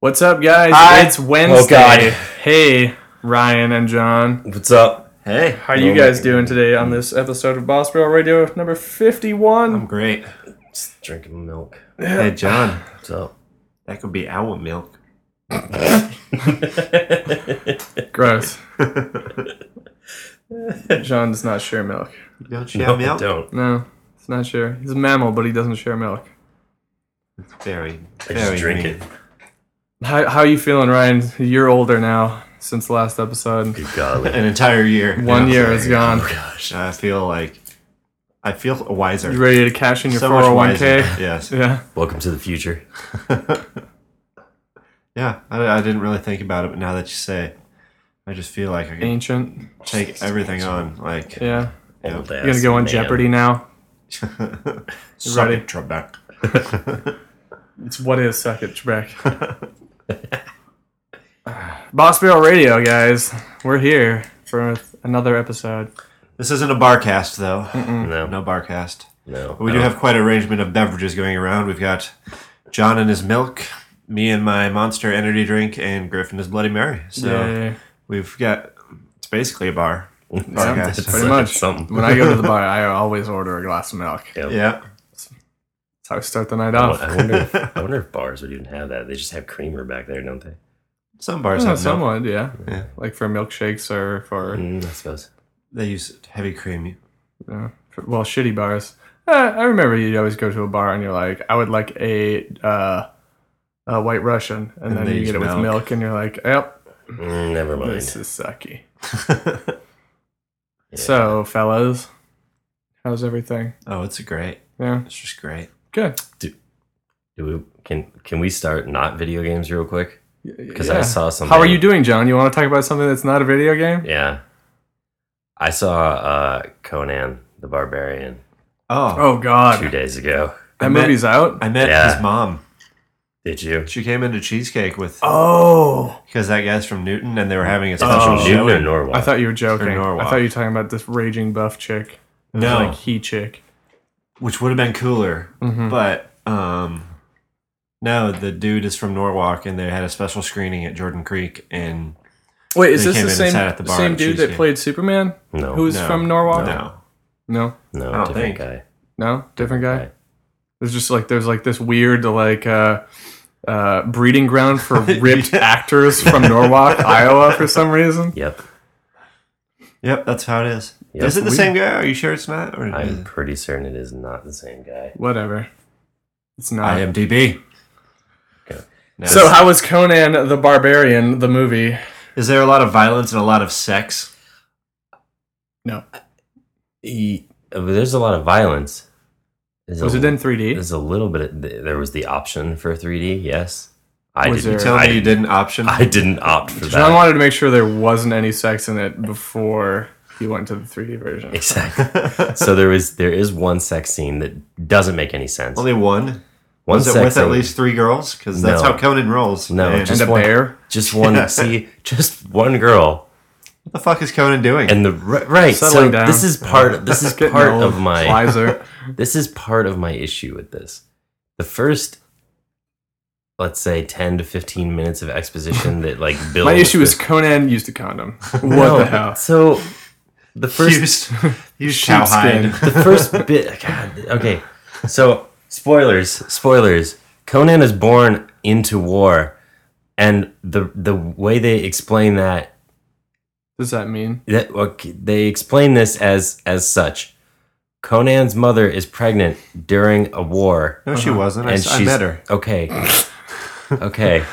What's up, guys? Hi. It's Wednesday. Oh, God. Hey, Ryan and John. What's up? Hey, How are you guys doing today on this episode of Boss Barrel Radio number 51? I'm great. Just drinking milk. Hey, John, What's up? that could be our milk. Gross. John does not share milk. You don't share No, milk? don't. No, it's not share. He's a mammal, but he doesn't share milk. Very, I very just drink mean. it. How are you feeling, Ryan? You're older now since the last episode. Good golly. An entire year. 1 year is gone. Oh, gosh. I feel wiser. You ready to cash in your So much 401k? wiser. Yes. Yeah. Welcome to the future. Yeah, I didn't really think about it, but now that you say it, I just feel like I can Ancient. take everything on. Like, Yeah. Yeah. Old You're going to go on man. Jeopardy now? suck ready? it, Trebek. It's what is Suck It, Trebek. Boss Barrel Radio, guys. We're here for another episode. This isn't a barcast, though. No. No barcast. No. But we do have quite an arrangement of beverages going around. We've got John and his milk, me and my Monster Energy drink, and Griff and his Bloody Mary. So Yay. we've got, it's basically a bar. Yeah, Barcast. It's pretty much. something. When I go to the bar, I always order a glass of milk. Yeah. Yeah. That's how I start the night off. I wonder if bars would even have that. They just have creamer back there, don't they? Some bars Yeah, have milk. somewhat, yeah. Yeah. Like for milkshakes or for, I suppose. They use heavy cream. well, shitty bars. I remember you always go to a bar and you're like, I would like a White Russian. And then they you use get it with milk. milk and you're like, yep, Never mind. this is sucky. Yeah. So, fellas, how's everything? Oh, it's great. Yeah, It's just great. good. Can we start not video games real quick? Because Yeah. I saw something. How are you doing, John? You want to talk about something that's not a video game? Yeah. I saw Conan the Barbarian Oh, Oh, God. 2 days ago. That I met- movie's out? I met Yeah. his mom. Did you? She came into Cheesecake with, Oh. because that guy's from Newton and they were having a Oh. special Newton show. or Norwalk? I thought you were joking. Or Norwalk. I thought you were talking about this raging buff chick. No. Like he chick. Which would have been cooler. Mhm. But, no, the dude is from Norwalk and they had a special screening at Jordan Creek and Wait, is They this came the in and sat at the same bar same at dude that Cheesecake. played Superman? No. Who's No. from Norwalk? no. No, No, I don't different think. guy. no, different guy. There's just like there's like this weird like breeding ground for ripped actors from Norwalk, Iowa, for some reason. Yep. Yep, that's how it is. Yep. Is it the We- same guy? Are you sure it's not? Or is I'm it pretty certain it is not the same guy. Whatever. It's not. IMDb? Okay. No. So how was Conan the Barbarian, the movie? Is there a lot of violence and a lot of sex? No. There's a lot of violence. Was it in 3D? There's a little bit. There was the option for 3D. Yes. I Was didn't. there- Tell I me you didn't. didn't option. I didn't opt for John that. wanted to make sure there wasn't any sex in it before he went to the 3D version. Exactly. So there is one sex scene that doesn't make any sense. Only one? One Was it sex with at scene- least 3 girls? Because that's No. how Conan rolls. No, man. just And a one- bear? Just one. Yeah. See, just one girl. What the fuck is Conan doing? And the right. So Settling down. this is part. This is Getting part old. of my. Wiser. This is part of my issue with this. The first, let's say, 10 to 15 minutes of exposition that like builds. My issue is Conan used a condom. What No, the hell? So the first, Use Sheepskin. cowhide. the first bit. God, okay. So spoilers. Conan is born into war, and the way they explain that What does that mean? they explain this as such. Conan's mother is pregnant during a war. No, she wasn't. I, And I she's met her. Okay.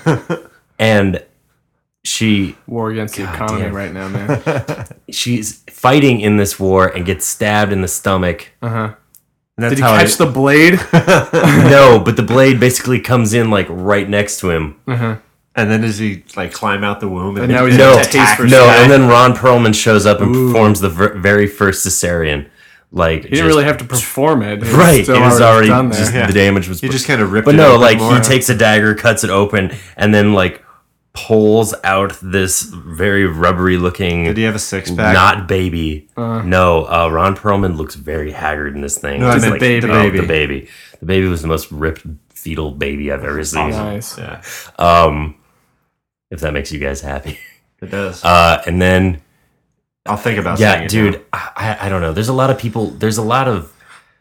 And she War against the God economy damn. right now, man. she's fighting in this war and gets stabbed in the stomach. Uh-huh. And that's Did he how catch the blade? No, but the blade basically comes in like right next to him. Uh-huh. And then does he like climb out the womb? And now he's No, got a taste for no, sex. and then Ron Perlman shows up and Ooh. performs the very first cesarean. Like He didn't really have to perform it. It right. still It was already done there. just Yeah. the damage was. He just kind of ripped But it no, open like more. he takes a dagger, cuts it open, and then like pulls out this very rubbery looking Did he have a six-pack? not baby. No, Ron Perlman looks very haggard in this thing. No, I Just meant baby. the baby. The baby was the most ripped fetal baby I've ever seen. Nice. Yeah, If that makes you guys happy. it does. And then I'll think about saying yeah, it dude, now. I don't know. There's a lot of people. There's a lot of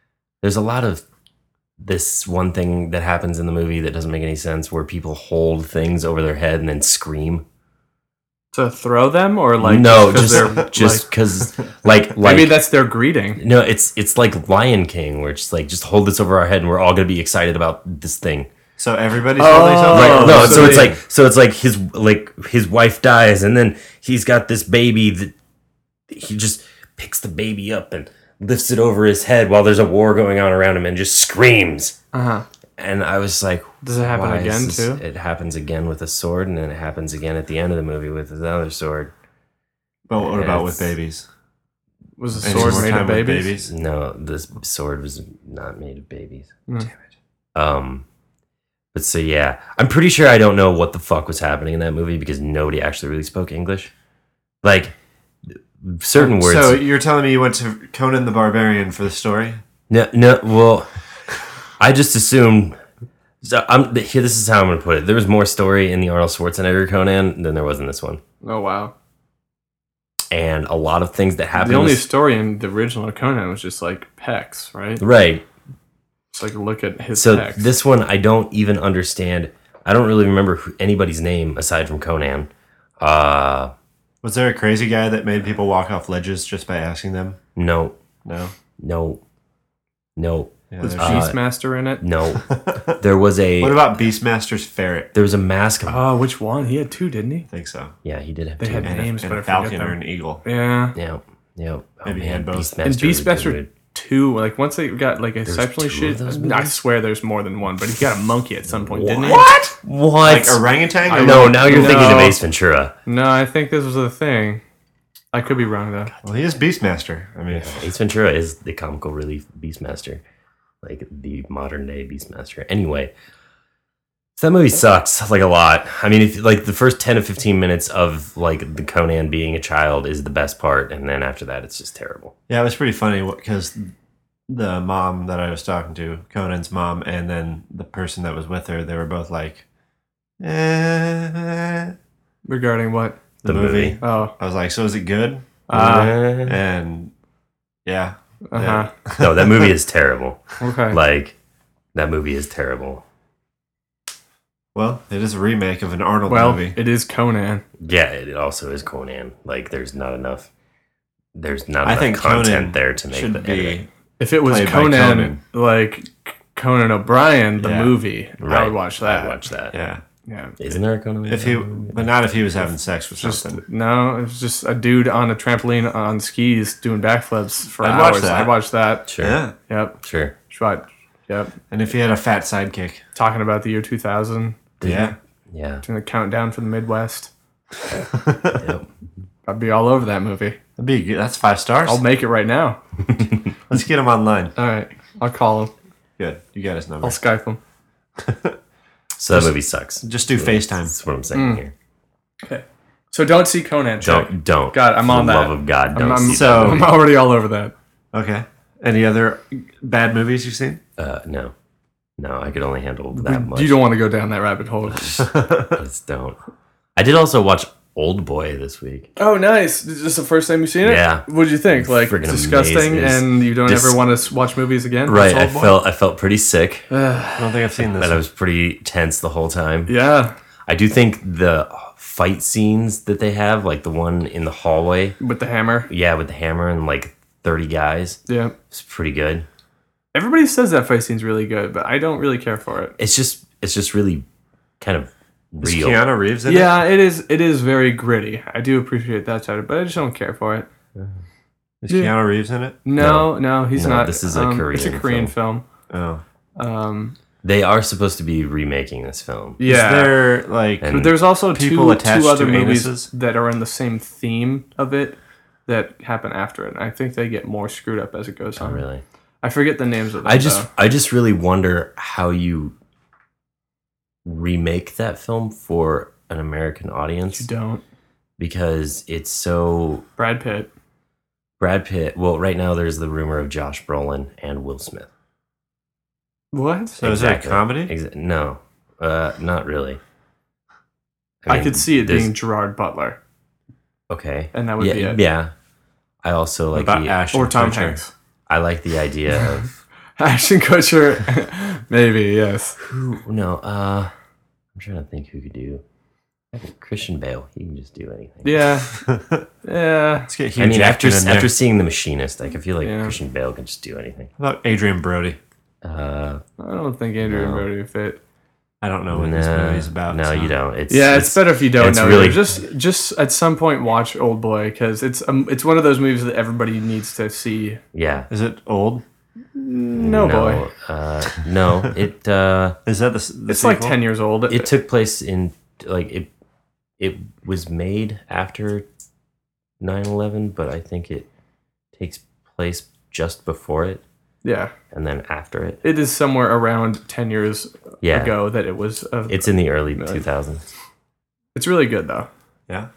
this one thing that happens in the movie that doesn't make any sense, where people hold things over their head and then scream. To throw them, or like No, 'cause just they're, just because like maybe that's their greeting. no, it's like Lion King, where it's just like, just hold this over our head and we're all gonna be excited about this thing. So everybody's Oh. holding something. Right, No, so so it's like his wife dies, and then he's got this baby that he just picks the baby up and lifts it over his head while there's a war going on around him and just screams. Uh-huh. And I was like, Does it happen why is again this- too? It happens again with a sword, and then it happens again at the end of the movie with another sword. But what about with It's- babies? Was the Any sword more made time of with babies? No, this sword was not made of babies. Hmm. Damn it. But so yeah, I'm pretty sure I don't know what the fuck was happening in that movie because nobody actually really spoke English. Like certain words. So you're telling me you went to Conan the Barbarian for the story? No. Well, I just assumed. So here. This is how I'm going to put it. There was more story in the Arnold Schwarzenegger Conan than there was in this one, Oh wow. and a lot of things that happened. The only was- story in the original Conan was just like pecs, right? right. It's like look at his So pecs. this one, I don't even understand. I don't really remember anybody's name aside from Conan. Was there a crazy guy that made people walk off ledges just by asking them? No. No. Yeah, was there's- Beastmaster in it? No. There was a what about Beastmaster's ferret? there was a mask. Oh, which one? He had two, didn't he? I think so. Yeah, he did have They two. had And names, and but a I forget falcon or them. an eagle. Yeah. Yeah. Oh, Maybe he had both. Beastmaster And was good, Beastmaster dude. 2, like once they got like exceptionally two of shit. those I movies? swear there's more than one, but he got a monkey at some point, didn't he? What? What? Like orangutan? I Or No, like- now you're thinking of No. Ace Ventura. No, I think this was a thing. I could be wrong though. Well, he is Beastmaster. I mean, Ace Ventura is the comical relief Beastmaster, like the modern day Beastmaster. Anyway, so that movie sucks like a lot. I mean, if like the first 10 to 15 minutes of like the Conan being a child is the best part, and then after that, it's just terrible. yeah, it was pretty funny because the mom that I was talking to, Conan's mom, and then the person that was with her, they were both like, Regarding what? the movie. Oh. I was like, so is it good? Uh, And yeah. Uh-huh. no, that movie is terrible. Okay. Like that movie is terrible. Well, it is a remake of an Arnold Well, movie. it is Conan. Yeah, it also is Conan. Like there's not enough. There's not I enough think content Conan there to make should the be. editing. If it was Played by Conan, Conan. like Conan O'Brien, the Yeah. movie, I Right. would watch that. I'd watch that. Yeah. Yeah. Isn't there a Conan? If he, but not if he was having sex with Just something. no, it's just a dude on a trampoline on skis doing backflips for I'd watch hours. that. I'd watch that. Sure. Yeah. Yep. Sure. Shot. Yep. And if he had a fat sidekick. Talking about the year 2000, Yeah. Yeah. doing the countdown for the Midwest. Yep. I'd be all over that movie. That'd be good. That's 5 stars. I'll make it right now. Let's get him online. All right. I'll call him. Good. You got his number. I'll Skype him. So that movie sucks. Just do FaceTime. That's what I'm saying here. Okay. So don't see Conan. Check. Don't. God, I'm For on the that. love of God, don't I'm, see so- that I'm movie. already all over that. Okay. Any other bad movies you've seen? No. No, I could only handle that much. You don't want to go down that rabbit hole. Just don't. I did also watch Old Boy this week. Oh, nice. Is this the first time you've seen it? Yeah. What did you think? Like, Friggin' disgusting, amazing. and you don't Dis- ever want to watch movies again? Right. That's I Old Boy? felt pretty sick, I don't think I've seen this. and I was pretty tense the whole time. Yeah. I do think the fight scenes that they have, like the one in the hallway, With the hammer. yeah, with the hammer and like 30 guys, Yeah. it's pretty good. Everybody says that fight scene's really good, but I don't really care for it. It's just really kind of Is real. Keanu Reeves in it? Yeah, it is. It is very gritty. I do appreciate that side of it, but I just don't care for it. Is Keanu Reeves in it? No, he's No, not. this is a It's a Korean Korean film. Oh. They are supposed to be remaking this film. Yeah. Is there like And- But there's also people two attached other to movies anuses? that are in the same theme of it that happen after it. And I think they get more screwed up as it goes on. Oh, really? I forget the names of them. I though. just really wonder how you remake that film for an American audience, You don't. because it's so Brad Pitt. Brad Pitt. Well, right now there's the rumor of Josh Brolin and Will Smith. What? So is that a comedy? No, not really. I mean, could see it there's- being Gerard Butler, okay, and that would be it. Yeah, I also like About the Ashton Or Tom Kutcher? Hanks. I like the idea of Ashton Kutcher, maybe, yes. who. No, I'm trying to think who could do. I think Christian Bale. He can just do anything. Yeah, yeah. Let's get Hugh I mean, Jackman in there. after seeing The Machinist, like I feel like Yeah. Christian Bale can just do anything. How about Adrian Brody? Uh, I don't think Adrian No. Brody would fit. I don't know what this nah, movie's about. No, so. you don't. It's It's better if you don't it's know. really- Just at some point watch Old Boy because it's one of those movies that everybody needs to see. Yeah. Is it old? No, boy, No, it Is that the it's like sequel? 10 years old. it took place in like it was made after 9/11, but I think it takes place just before it Yeah, and then after it. it is somewhere around 10 years Yeah. ago that it was. It's in the early Really? 2000s. It's really good though. Yeah.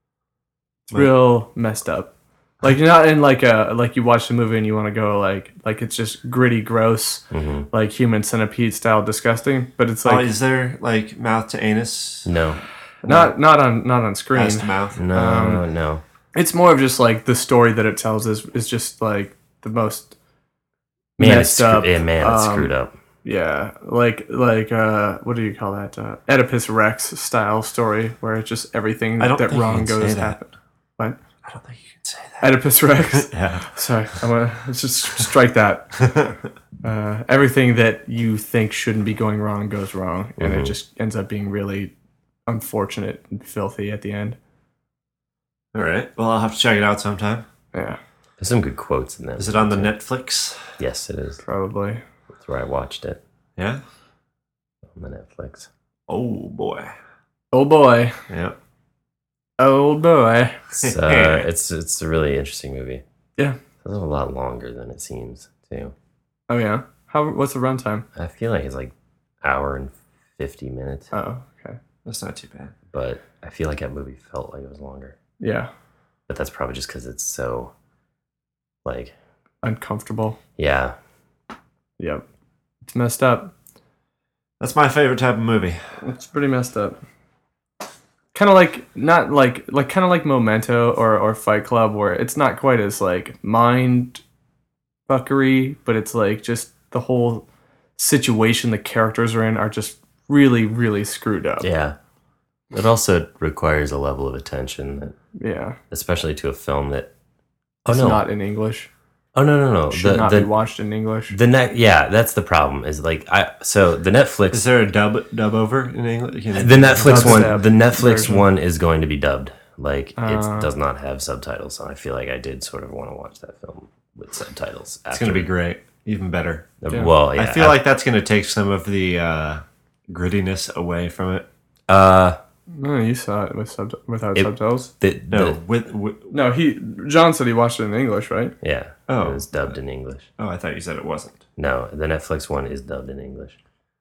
It's real messed up. Like you're not in like you watch the movie and you want to go like it's just gritty, gross, Hmm. like Human Centipede style disgusting. But it's Oh, like is there like mouth to anus? No. not on screen. Ass to mouth? No, no. It's more of just like the story that it tells is just like the most Man, it's messed up. it's screwed up. Yeah, like what do you call that? Oedipus Rex style story where it's just everything I don't that think you wrong can say goes that. happen. What? I don't think you can say that. Oedipus Rex. Yeah. Sorry, I'm gonna let's just strike that. Everything that you think shouldn't be going wrong goes wrong, and it just ends up being really unfortunate and filthy at the end. All right. Well, I'll have to check it out sometime. Yeah, There's some good quotes in that. Is it on the Netflix? Yes, it is. probably. That's where I watched it Yeah. on the Netflix. Oh boy. Oh boy, Yeah. oh boy. It's a really interesting movie. Yeah. It's a lot longer than it seems too. Oh yeah. What's the runtime? I feel like it's like hour and 50 minutes, Oh, okay. That's not too bad. but I feel like that movie felt like it was longer. Yeah, But that's probably just because it's so like uncomfortable. yeah. Yep, it's messed up. That's my favorite type of movie. It's pretty messed up. Kind of like not like kind of like Memento or Fight Club, where it's not quite as like mind fuckery, but it's like just the whole situation the characters are in are just really really screwed up. Yeah. It also requires a level of attention that, Yeah. especially to a film that It's not in English. no. Should not be watched in English. Yeah, that's the problem. Is like so the Netflix Is there a dub over in English? the Netflix one Dubstep the Netflix version. one is going to be dubbed. Like it Uh. does not have subtitles, so I feel like I did sort of want to watch that film with subtitles. It's going to be great. Even better. Yeah. Well, yeah, I feel like that's going to take some of the grittiness away from it. No, you saw it without It- subtitles. No, with No, John said he watched it in English, right? yeah. Oh. It was dubbed in English. oh, I thought you said it wasn't. No, the Netflix one is dubbed in English.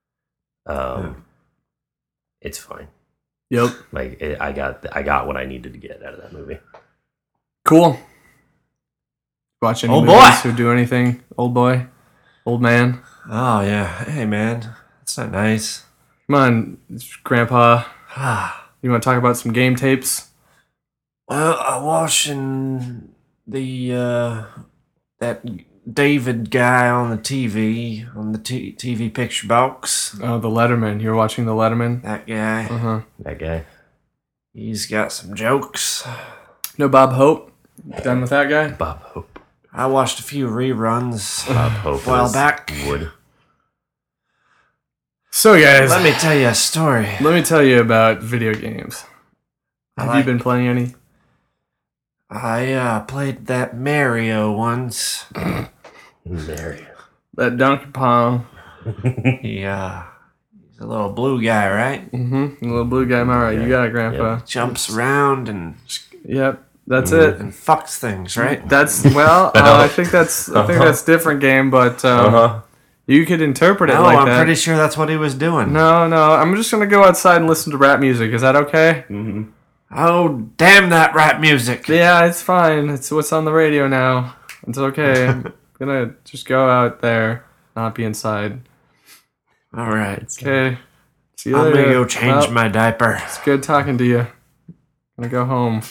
It's fine. Yep. Like I got what I needed to get out of that movie. Cool. Watch any Old movies boy. or do anything? Old boy? Old man? Oh yeah. Hey man, that's not nice. Come on, it's Grandpa. You want to talk about some game tapes? Well, I'm watching the that David guy on the TV on the TV picture box. Oh, the Letterman. You're watching the Letterman? That guy, Uh-huh. That guy. he's got some jokes. No Bob Hope? Done with that guy? Bob Hope. I watched a few reruns. Bob Hope. While was back. Wood. So, guys, Let me tell you a story. let me tell you about video games. I Have like- you been playing any? I played that Mario once. There. That Donkey Kong. He's a little blue guy, right? Mm-hmm. The little blue guy, Mara. You got it, Grandpa. Jumps around and Yep. That's it. fucks things, right? That's I think that's different game, but you could interpret it No, like I'm that. pretty sure that's what he was doing. No, I'm just gonna go outside and listen to rap music. Is that okay? Oh, damn that rap music. Yeah, it's fine. It's what's on the radio now. It's okay. I'm gonna just go out there, not be inside. All right. Okay. See you I'm later. gonna go change Well, my diaper. It's good talking to you. Gonna go home.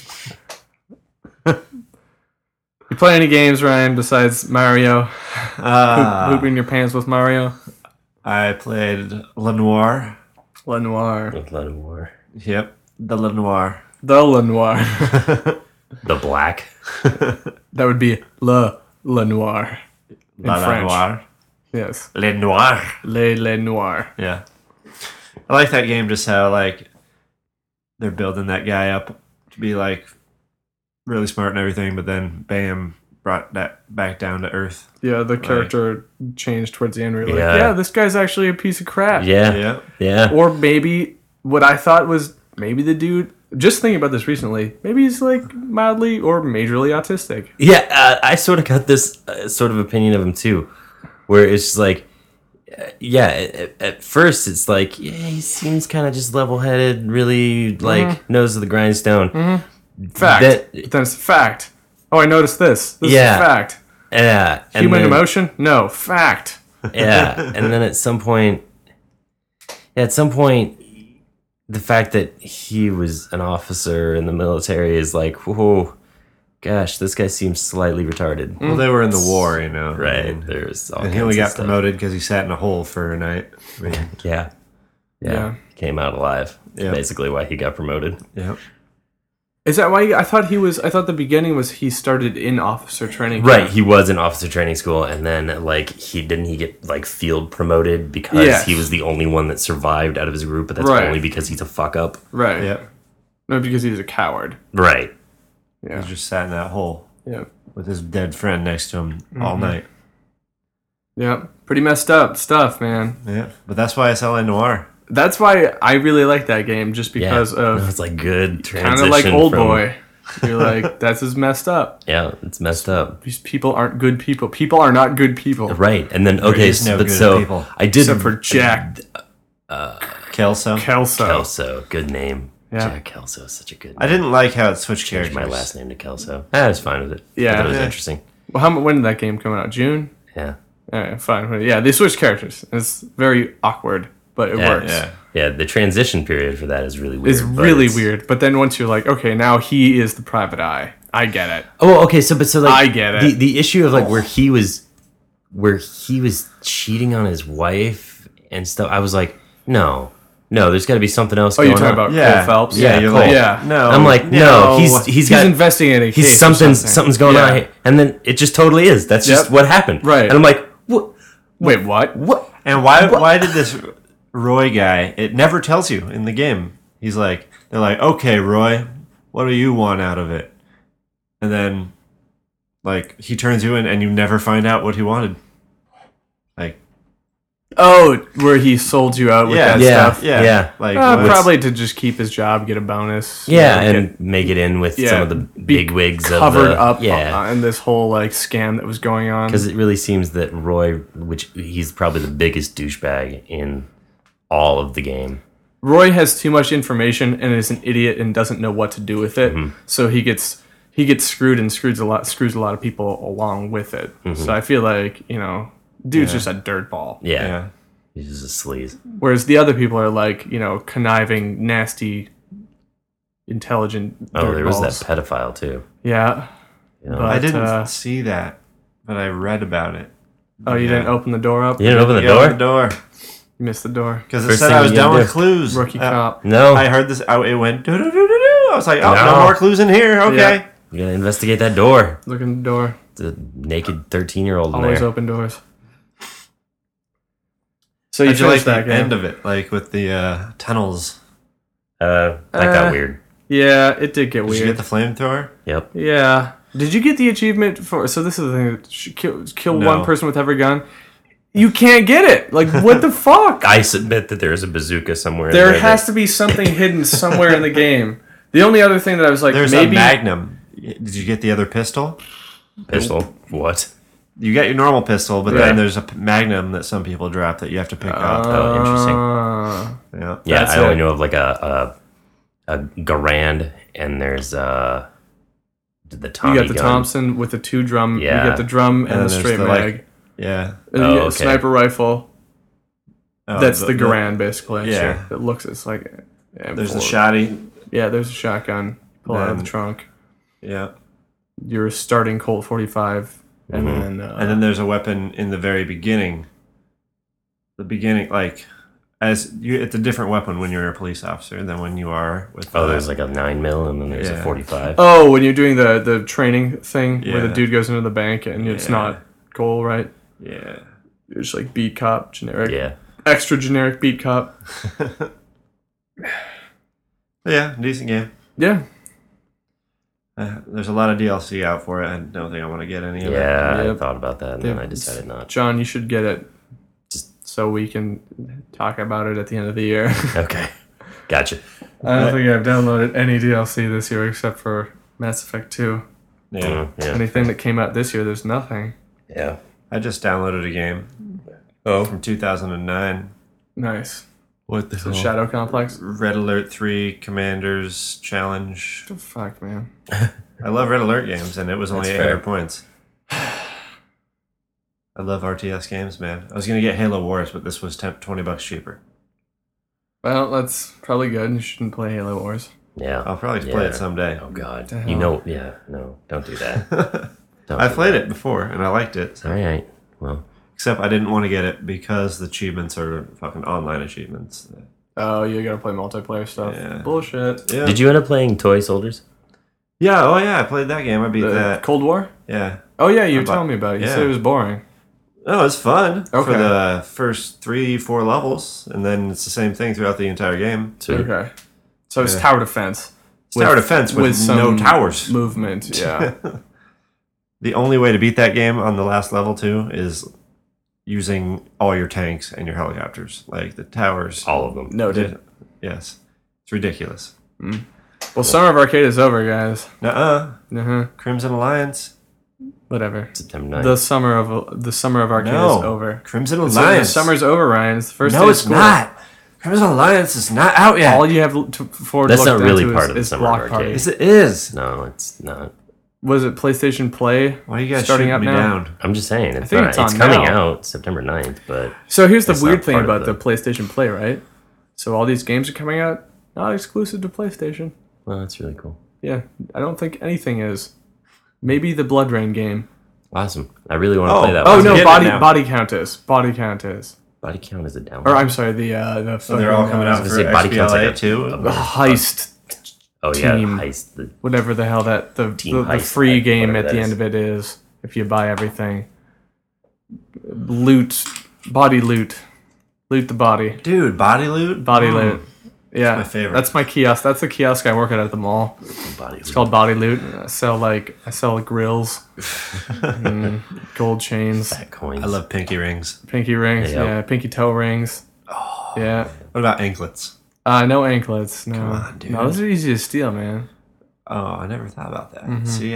You play any games, Ryan, besides Mario? Pooping your pants with Mario? I played Lenoir. Lenoir. With Lenoir. Yep, the Lenoir. The Lenoir. The black. That would be Le Lenoir. In La French. Lenoir. Yes. Lenoir. Le Lenoir. Yeah. I like that game, just how like they're building that guy up to be like really smart and everything, but then bam, brought that back down to earth. Yeah, the character changed towards the end. Where you're like, Yeah. yeah, this guy's actually a piece of crap. Yeah. Yeah. Yeah. Or maybe what I thought was maybe the dude. Just thinking about this recently, maybe he's like mildly or majorly autistic. Yeah, I sort of got this sort of opinion of him too, where it's just like, at first it's like, yeah, he seems kind of just level-headed, really like nose to the grindstone. Fact. That- But then it's fact. Oh, I noticed this. This Yeah. is a fact. Yeah, and Human then- emotion? No. Fact. Yeah, and then at some point, the fact that he was an officer in the military is like, whoa, gosh, this guy seems slightly retarded. Well, they were in the war, you know. Right? There's all And he only kinds got of stuff. promoted because he sat in a hole for a night. I mean, Yeah. Yeah. Came out alive. That's Yeah. basically why he got promoted. yeah. Is that why I thought the beginning was he started in officer training. Right, he was in officer training school, and then like he get like field promoted because Yes. he was the only one that survived out of his group, but that's Right. only because he's a fuck up. Right. Yeah. No, because he was a coward. Right. Yeah. He just sat in that hole Yeah. with his dead friend next to him all night. Yeah. Pretty messed up stuff, man. Yeah. But that's why it's L.A. Noir. That's why I really like that game, just Yeah. because of it's like good kind transition. of like Old from- Boy. You're like, that's just messed up. Yeah, it's messed up. These people aren't good people. People are not good people. Right, and then okay, is no but good so people. I did Except for Jack Kelso. Kelso. Kelso. Good name. Yeah. Jack Kelso is such a good name. I didn't like how it switched Changed characters. my last name to Kelso. I was fine with it. Yeah. I thought it was Yeah. interesting. Well, when did that game come out? June? Yeah. All right, fine. Yeah, they switched characters. It's very awkward, but it works. Yeah. Yeah, the transition period for that is really weird. It's but really weird. But then once you're like, okay, now he is the private eye. I get it. Oh, okay. So like I get it. The issue of like where he was cheating on his wife and stuff. I was like, no, there's got to be something else Oh, going you're talking on. about Yeah. Cole Phelps? Yeah, you're Cole. like, Yeah. no. I'm like, no, he's He's got investigating a he's case or something's going Yeah. on here. And then it just totally is. That's just Yep. what happened. Right. And I'm like, what? Wait, what? What? And why did this Roy guy, it never tells you in the game. He's like, they're like, okay, Roy, what do you want out of it? And then, like, he turns you in and you never find out what he wanted. Like, Oh, where he sold you out with Yeah. that Yeah. stuff? Yeah. Like, Probably what's- to just keep his job, get a bonus. Yeah, you know, and make it in with get- some of the be big wigs covered of the, up Yeah. in this whole like scam that was going on. Because it really seems that Roy, which he's probably the biggest douchebag in all of the game. Roy has too much information and is an idiot and doesn't know what to do with it. So he gets screwed and screws a lot of people along with it. So I feel like, dude's just a dirtball. Yeah. yeah. He's just a sleaze. Whereas the other people are like, conniving, nasty, intelligent Oh, there was that dirtballs. pedophile too. Yeah. You know? But, I didn't see that, but I read about it. Oh, you didn't open the door up? You didn't open the Yeah, door? the door. You missed the door. Because it First said thing I was you done gotta with do. clues. Rookie cop. No. I heard this. It went do-do-do-do-do. I was like, oh, no No. more clues in here. Okay. Yeah. You gotta investigate that door. Look in the door. The naked 13-year-old in Always there. open doors. So you How'd you like finished the that game? end of it, like with the tunnels? That got weird. Yeah, it did get Did weird. you get the flamethrower? Yep. Yeah. Did you get the achievement for? So this is the thing. Kill No. one person with every gun. You can't get it. Like what the fuck? I submit that there is a bazooka somewhere. There in there has to be something hidden somewhere in the game. The only other thing that I was like, There's maybe a Magnum. Did you get the other pistol? pistol. What? You got your normal pistol, but Yeah. then there's a Magnum that some people drop that you have to pick up. Oh, interesting. Uh, Yeah. Yeah, That's I only it. know of like a Garand, and there's the Tommy you got the gun. Thompson with the 2 drum. Yeah. You got the drum and And the then straight there's the, mag. Yeah. And you Oh, get a okay. sniper rifle. That's the Garand, basically. Yeah. It looks, it's like... M4. There's the shotty. Yeah, there's a shotgun. Pull out of the Then- trunk. Yeah. Your starting Colt 45. And then... And then there's a weapon in the very beginning. The beginning, like, it's a different weapon when you're a police officer than when you are with. there's like a 9mm and then there's a Yeah. 45. Oh, when you're doing the training thing where the Yeah. dude goes into the bank and it's Yeah. not Cole, right? Yeah. You're just like beat cop, generic. Yeah. Extra generic beat cop. Yeah, decent game. Yeah. There's a lot of DLC out for it. I don't think I want to get any of it. Yeah, I Yep. thought about that and then Yeah. I decided not. John, you should get it Just so we can talk about it at the end of the year. okay. Gotcha. I don't think I've downloaded any DLC this year except for Mass Effect 2. Yeah. Yeah. Anything that came out this year, there's nothing. Yeah. I just downloaded a game from 2009. Nice. What the The Shadow Complex. Red Alert 3 Commanders Challenge. What the fuck, man? I love Red Alert games, and it was only That's 800 fair. points. I love RTS games, man. I was going to get Halo Wars, but this was $20 cheaper. Well, that's probably good. You shouldn't play Halo Wars. Yeah. I'll probably play Yeah. it someday. Oh god. The You hell? know, no, don't do that. Don't I do played that. it before, and I liked it. So. All right. Well, Except I didn't want to get it because the achievements are fucking online achievements. Oh, you gotta play multiplayer stuff. Yeah. Bullshit. Yeah. did you end up playing Toy Soldiers? Yeah, oh yeah, I played that game. I beat that. Cold War? Yeah. Oh yeah, you were About- telling me about it. You yeah. said it was boring. No, it's fun for Okay. the first 3-4 levels, and then it's the same thing throughout the entire game. Sweet. Okay. So it's Yeah. tower defense. It's tower defense with some no towers. Movement, yeah. The only way to beat that game on the last level too is using all your tanks and your helicopters, like the towers. All of them. Noted. Yes, it's ridiculous. Well, Summer of Arcade is over, guys. Nuh-uh. Uh-huh. Crimson Alliance. Whatever. September 9th. The summer of Arcade No. is over. Crimson So the Alliance. summer's over, Ryan. It's the first day no, of it's school. not. Crimson Alliance is not out yet. All you have to forward That's to look not really down to part is, of the is Summer Block of Party. Arcade. Yes, it is. No, it's not. Was it PlayStation Play? Why are you guys starting shooting up me now? down? I'm just saying. It's think not. it's It's on coming now. out September 9th, but So here's the It's weird not thing part of about the PlayStation Play, right? So all these games are coming out not exclusive to PlayStation. well, that's really cool. Yeah, I don't think anything is. Maybe the Blood Rain game. Awesome. I really want to Oh, play that Oh one. no, getting it now. body count is. Body count is. Body count is a down. Or I'm sorry, the So they're all coming out I was for gonna say body count's like XBLA a- too. the heist, Oh yeah, team. heist. The, whatever the hell that the Team the Heist, free like, game whatever at the that end is. of it is if you buy everything. Loot, body loot the body, Dude, body loot. body Mm. loot. Yeah, my favorite. That's my kiosk. That's the kiosk I work at the mall. body. It's called Body Loot. I sell grills, gold chains, Fat coins. I love pinky rings. pinky rings, Yep. yeah, pinky toe rings. Yeah. What about anklets? No anklets. No. Come on, dude. No, those are easy to steal, man. Oh, I never thought about that. Mm-hmm. See,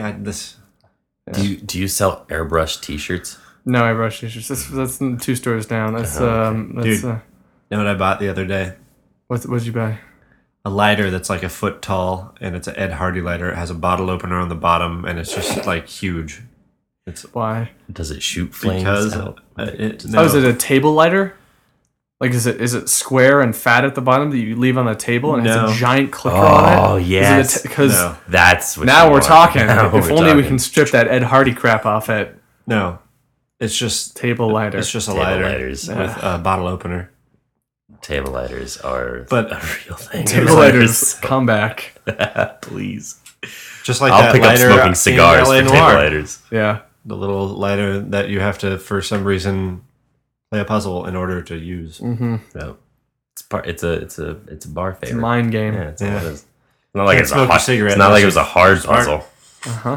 Do you sell airbrush T-shirts? No airbrush t-shirts. That's 2 stores down. That's that's Dude. You know what I bought the other day? what'd you buy? A lighter that's like a foot tall, and it's an Ed Hardy lighter. It has a bottle opener on the bottom, and it's just like huge. It's Why? Does it shoot flames because out? no. Oh, is it a table lighter? Like, is it square and fat at the bottom that you leave on the table, and it has No. a giant clicker on it? Oh, yes. Because No. That's what now you we're want. talking. Now If we're only we talking. can strip that Ed Hardy crap off at No, it's just table lighter. It's just a Table lighter lighters. with a bottle opener. Table lighters are But- a real thing. table lighters come back. Please. Just like I'll that pick up lighter smoking in cigars LA for table Noir. lighters. Yeah. The little lighter that you have to, for some reason, play a puzzle in order to use. Mm-hmm. No. It's a bar It's a favorite. mind game. Yeah, it's all Yeah. it is. It's not like Can't it's a smoke a hard, cigarette it's not like it unless was a hard smart. puzzle. Uh-huh.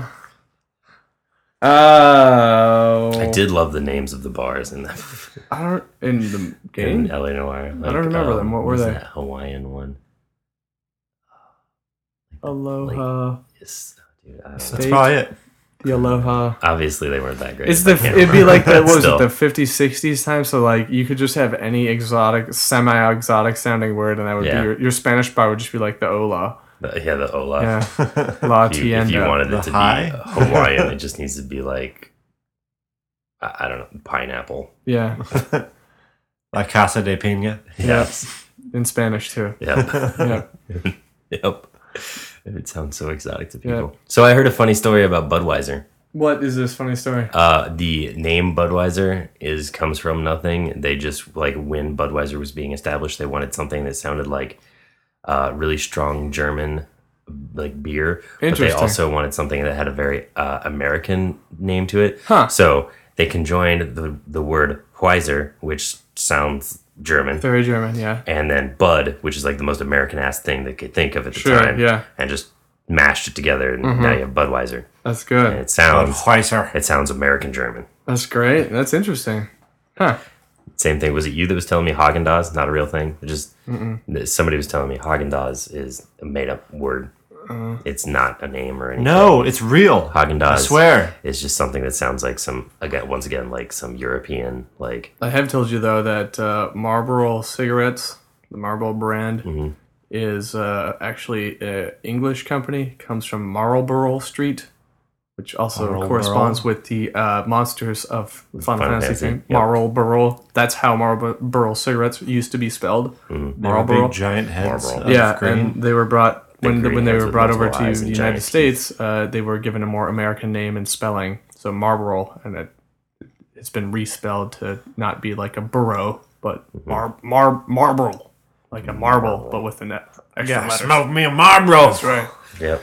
Oh. I did love the names of the bars in the I don't in the in game. LA Noir. Like, don't remember them. What were was they? That Hawaiian one. Aloha. Yes, dude, I don't know. That's probably it. The Aloha. Obviously, they weren't that great. It's I the can't it'd be remember. like the what was Still. it, the 50s 60s time, so like you could just have any exotic semi-exotic sounding word and that would Yeah. be your Spanish bar would just be like the Ola. The Ola. Yeah. La If you Tienda. wanted it The to high? be Hawaiian, it just needs to be like I don't know, pineapple. Yeah. La Casa de Pina. Yes. In Spanish too. Yep. Yeah. Yep. It sounds so exotic to people. So I heard a funny story about Budweiser. What is this funny story? The name Budweiser comes from nothing. They just like when Budweiser was being established, they wanted something that sounded like really strong German like beer, but they Interesting. also wanted something that had a very American name to it. Huh. So they conjoined the word Weiser, which sounds German, Very German, yeah. and then Bud, which is like the most American ass thing they could think of at the Sure, time, yeah. and just mashed it together, and now you have Budweiser. That's And good. it sounds Budweiser. American German. That's great. That's interesting. Huh. Same thing. Was it you that was telling me Haagen-Dazs? Not a real thing. It just somebody was telling me Haagen-Dazs is a made-up word. It's not a name or anything. No, it's real. Haagen-Dazs. I swear. It's just something that sounds like once again, like some European, like I have told you though that Marlboro cigarettes, the Marlboro brand, is actually an English company. Comes from Marlborough Street, which also Marlborough. corresponds with the monsters of Final Fantasy Fantasy, fame. yep. Marlborough. That's how Marlboro cigarettes used to be spelled. They have Marlboro. big giant heads. Marlboro. Of Yeah, green. and they were brought when green they heads were with brought over multiple to eyes the and United giant States. They were given a more American name and spelling, so Marlboro, and it's been respelled to not be like a burrow, but Marlboro, like a marble, but with an extra letter. Smoke me a Marlboro. That's right. yep.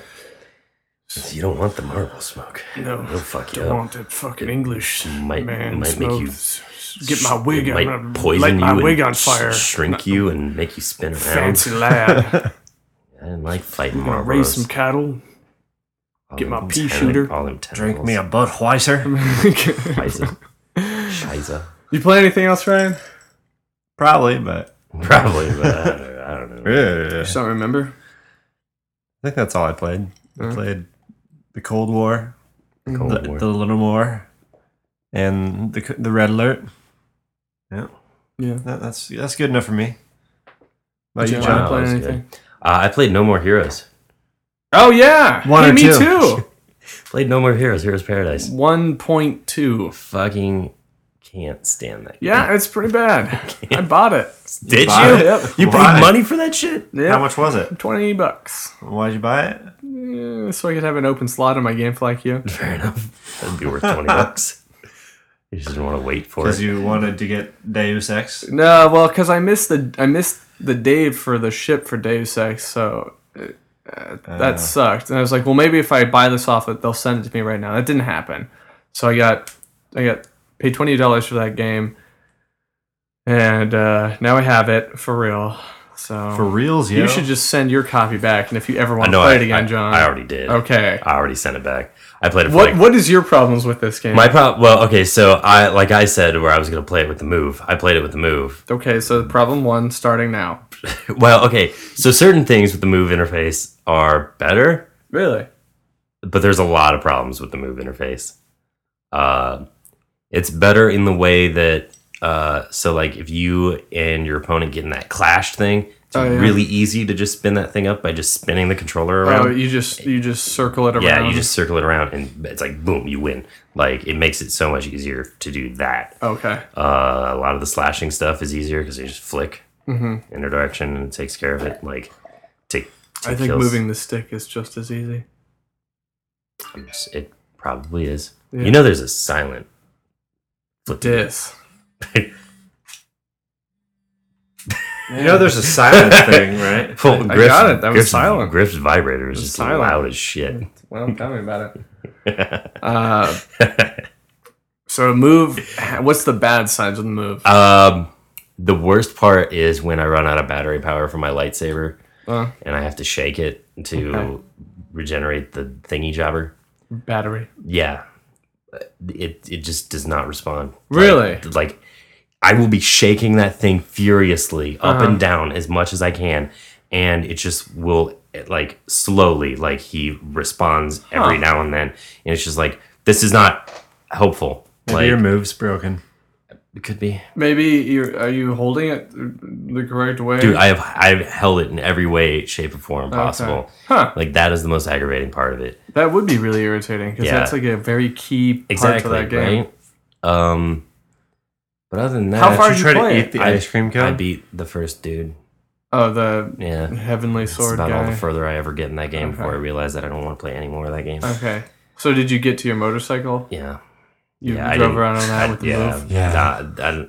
You don't want the marble smoke. No, It'll fuck you don't up. want that fucking English Might man make smoke. you Get my wig it on. might poison Light you my and wig on fire. shrink you and make you spin around. Fancy lad. I didn't like fighting Gonna raise some Marlboros. cattle. All get my them pea shooter. All them Drink tentacles. me a Budweiser. Scheisse. Scheisse. You play anything else, Ryan? Probably, but Probably, but I don't know. yeah. Just don't remember. I think that's all I played. I played the Cold War, Cold War. the Little War, and the Red Alert. Yeah, Yeah. that's good enough for me. About you, Did John? Wow, play that was anything? good. I played No More Heroes. Oh yeah, One hey, or me two. too. Played No More Heroes. Heroes Paradise. 1.2. Fucking can't stand that. Yeah, it's pretty bad. I bought it. Did buy you? it? Yep. You Why? paid money for that shit? Yeah. How much was it? $20. Why'd you buy it? So I could have an open slot in my GameFly queue. Fair enough. That'd be worth $20. You just didn't want to wait for Because it. you wanted to get Deus Ex. No, well, because I missed the date for the ship for Deus Ex, so that sucked. And I was like, well, maybe if I buy this off it, they'll send it to me right now. That didn't happen. So I got paid $20 for that game, and now I have it for real. So For reals, yeah. you should just send your copy back, and if you ever want to No, play it again, John. I already did. Okay. I already sent it back. I played it for What is your problems with this game? Well, okay, so I said where I was going to play it with the Move. I played it with the Move. Okay, so problem 1 starting now. Well, okay, so certain things with the Move interface are better, Really? but there's a lot of problems with the Move interface. It's better in the way that so like if you and your opponent get in that clash thing, it's really easy to just spin that thing up by just spinning the controller around. Oh, you just circle it around. Yeah, you just circle it around and it's like boom, you win. Like it makes it so much easier to do that. Okay. A lot of the slashing stuff is easier because you just flick in a direction and it takes care of it. Like take I think kills. moving the stick is just as easy. It probably is. Yeah. You know, there's a silent flip. Dis. You know, there's a silent thing, right? I got it. That was silent. Griff's vibrator is was just silent. loud as shit. Well, tell me about it. So move. What's the bad sides of the move? The worst part is when I run out of battery power for my lightsaber and I have to shake it to regenerate the thingy jobber. Battery. Yeah. It just does not respond. Really? Like I will be shaking that thing furiously up and down as much as I can, and it just will like slowly, like he responds every now and then, and it's just like this is not helpful. Maybe Like your move's broken. it could be, Maybe are you holding it the correct way? dude. I've held it in every way, shape, or form possible. Huh. Like that is the most aggravating part of it. That would be really irritating because Yeah. that's like a very key part to that game. right? But other than that, How far Did did you you try to play eat it? the ice cream I cone? beat the first dude. Oh, the Yeah. Heavenly It's Sword about all guy. the further I ever get in that game Okay. before I realize that I don't want to play any more of that game. Okay. So did you get to your motorcycle? Yeah. You I drove didn't- around on that with the yeah, move? Yeah.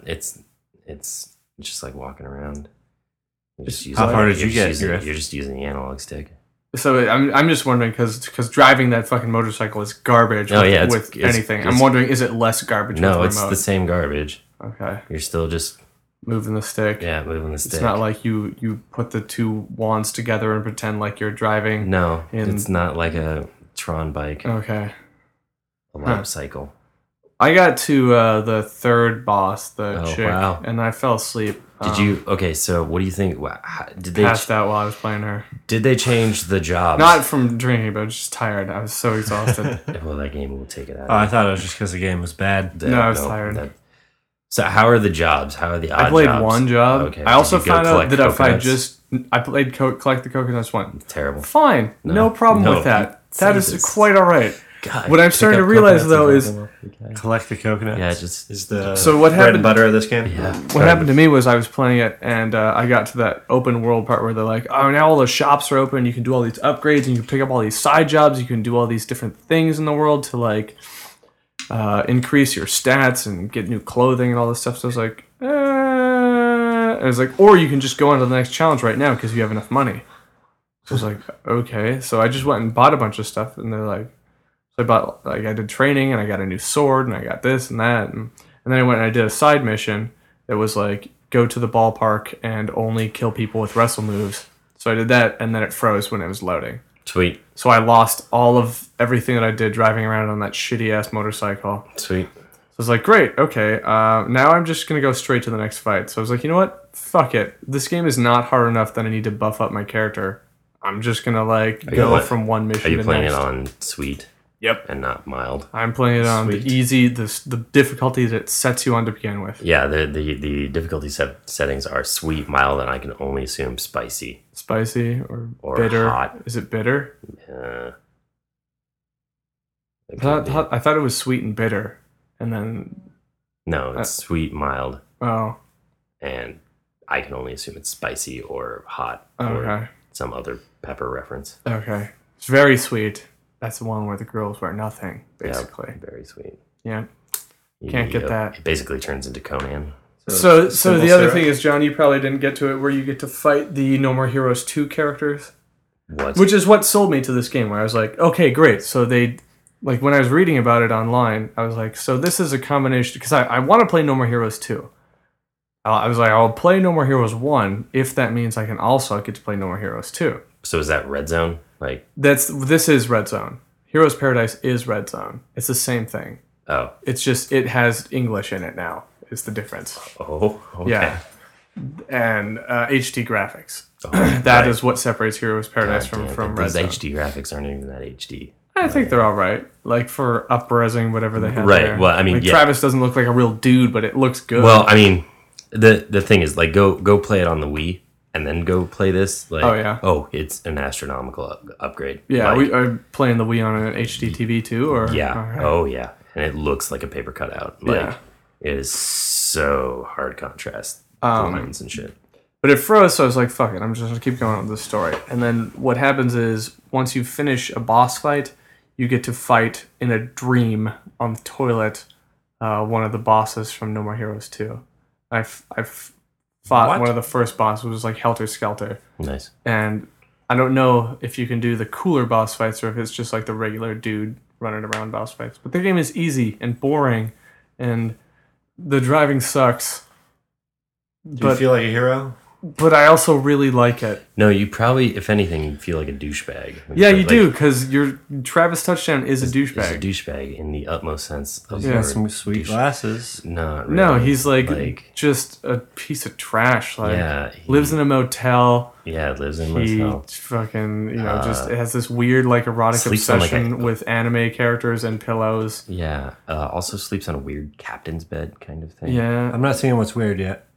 It's just like walking around. You're just How far did you get, Using, Griff? you're just using the analog stick. So I'm just wondering because driving that fucking motorcycle is garbage Oh, with, yeah, with it's- anything. it's- I'm wondering, is it less garbage No, with it's remote? the same garbage. Okay. You're still just Moving the stick. moving the stick. It's not like you put the two wands together and pretend like you're driving. No, in- it's not like a Tron bike, Okay. a light cycle. I got to the third boss, the Oh, chick, wow. and I fell asleep. Did you? Okay, so what do you think? Did they Passed out while I was playing her. did they change the jobs? Not from drinking, but just tired. I was so exhausted. Well, that game will take it out. Oh, I thought it was just because the game was bad. No, I was tired. So how are the jobs? How are the odd I played jobs? one job. Okay. I also Did you go found out collect that if I coconuts? just I played collect the coconuts one. Terrible. Fine, no problem No, with that. you- That is Jesus. quite all right. God, What I'm pick starting up to realize, coconuts though, and is- drop them off. Okay. Collect the coconut. Yeah, just is the So what bread happened- and butter of this game? yeah. What happened to me was I was playing it and I got to that open world part where they're like, oh, now all the shops are open. You can do all these upgrades and you can pick up all these side jobs. You can do all these different things in the world to like increase your stats and get new clothing and all this stuff. So I was like, I was like, or you can just go on to the next challenge right now because you have enough money. So I was like, okay. So I just went and bought a bunch of stuff and they're like, so I bought, like, I did training and I got a new sword and I got this and that. And then I went and I did a side mission that was like, go to the ballpark and only kill people with wrestle moves. So I did that and then it froze when it was loading. Sweet, So I lost all of everything that I did driving around on that shitty ass motorcycle. sweet. So I was like, great, okay. Now I'm just going to go straight to the next fight. So I was like, you know what? Fuck it. This game is not hard enough that I need to buff up my character. I'm just going to like go what- from one Are mission you to playing next. it on sweet Yep. and not mild? I'm playing it on Sweet. the easy, the difficulty that it sets you on to begin with. Yeah, the difficulty settings are sweet, mild, and I can only assume spicy. Spicy Or bitter. hot. Is it bitter? It I could be. thought it was sweet and bitter. And then, No, it's sweet, mild, oh, and I can only assume it's spicy or hot okay. or some other pepper reference. Okay. It's very sweet. That's the one where the girls wear nothing, basically. Yeah, very sweet. Yeah. Can't get that. It basically turns into Conan. So the simple other syrup. thing is, John, you probably didn't get to it where you get to fight the No More Heroes 2 characters, What? which is what sold me to this game, where I was like, okay, great. So they, like, when I was reading about it online, I was like, so this is a combination, because I want to play No More Heroes 2. I was like, I'll play No More Heroes 1 if that means I can also get to play No More Heroes 2. So is that Red Zone? Like, This is Red Zone. Heroes Paradise is Red Zone. It's the same thing. oh, It's just, it has English in it now, is the difference. okay. Yeah. And HD graphics. Oh, That is right. what separates Heroes Paradise God damn, from those Red Zone. HD graphics aren't even that HD. I think they're all right. Like for up-resing whatever they have Right, there. well, I mean, like, yeah. Travis doesn't look like a real dude, but it looks good. Well, I mean, the thing is, like, go play it on the Wii and then go play this. Like, Oh, yeah. Oh, it's an astronomical upgrade. yeah, Like, we are playing the Wii on an HD TV too, or yeah. all right. Oh, yeah. And it looks like a paper cutout. Like, Yeah. it is so hard contrast lines and shit. But it froze, so I was like, fuck it, I'm just gonna keep going with this story. And then what happens is, once you finish a boss fight, you get to fight in a dream on the toilet one of the bosses from No More Heroes 2. I've fought What? one of the first bosses, was like Helter Skelter. Nice. And I don't know if you can do the cooler boss fights or if it's just like the regular dude running around boss fights. But the game is easy and boring, and the driving sucks. Do you feel like a hero? But I also really like it. No, you probably, if anything, you feel like a douchebag. Yeah, you Like, do, because your Travis Touchdown is a He's a douchebag. douchebag in the utmost sense of the Yeah. word. Some sweet glasses. Not really. No, he's like just a piece of trash. Like yeah, lives in a motel. yeah, lives in He motel. fucking just has this weird like erotic sleeps on, like, obsession with anime characters and pillows. Yeah, also sleeps on a weird captain's bed kind of thing. Yeah. I'm not seeing what's weird yet.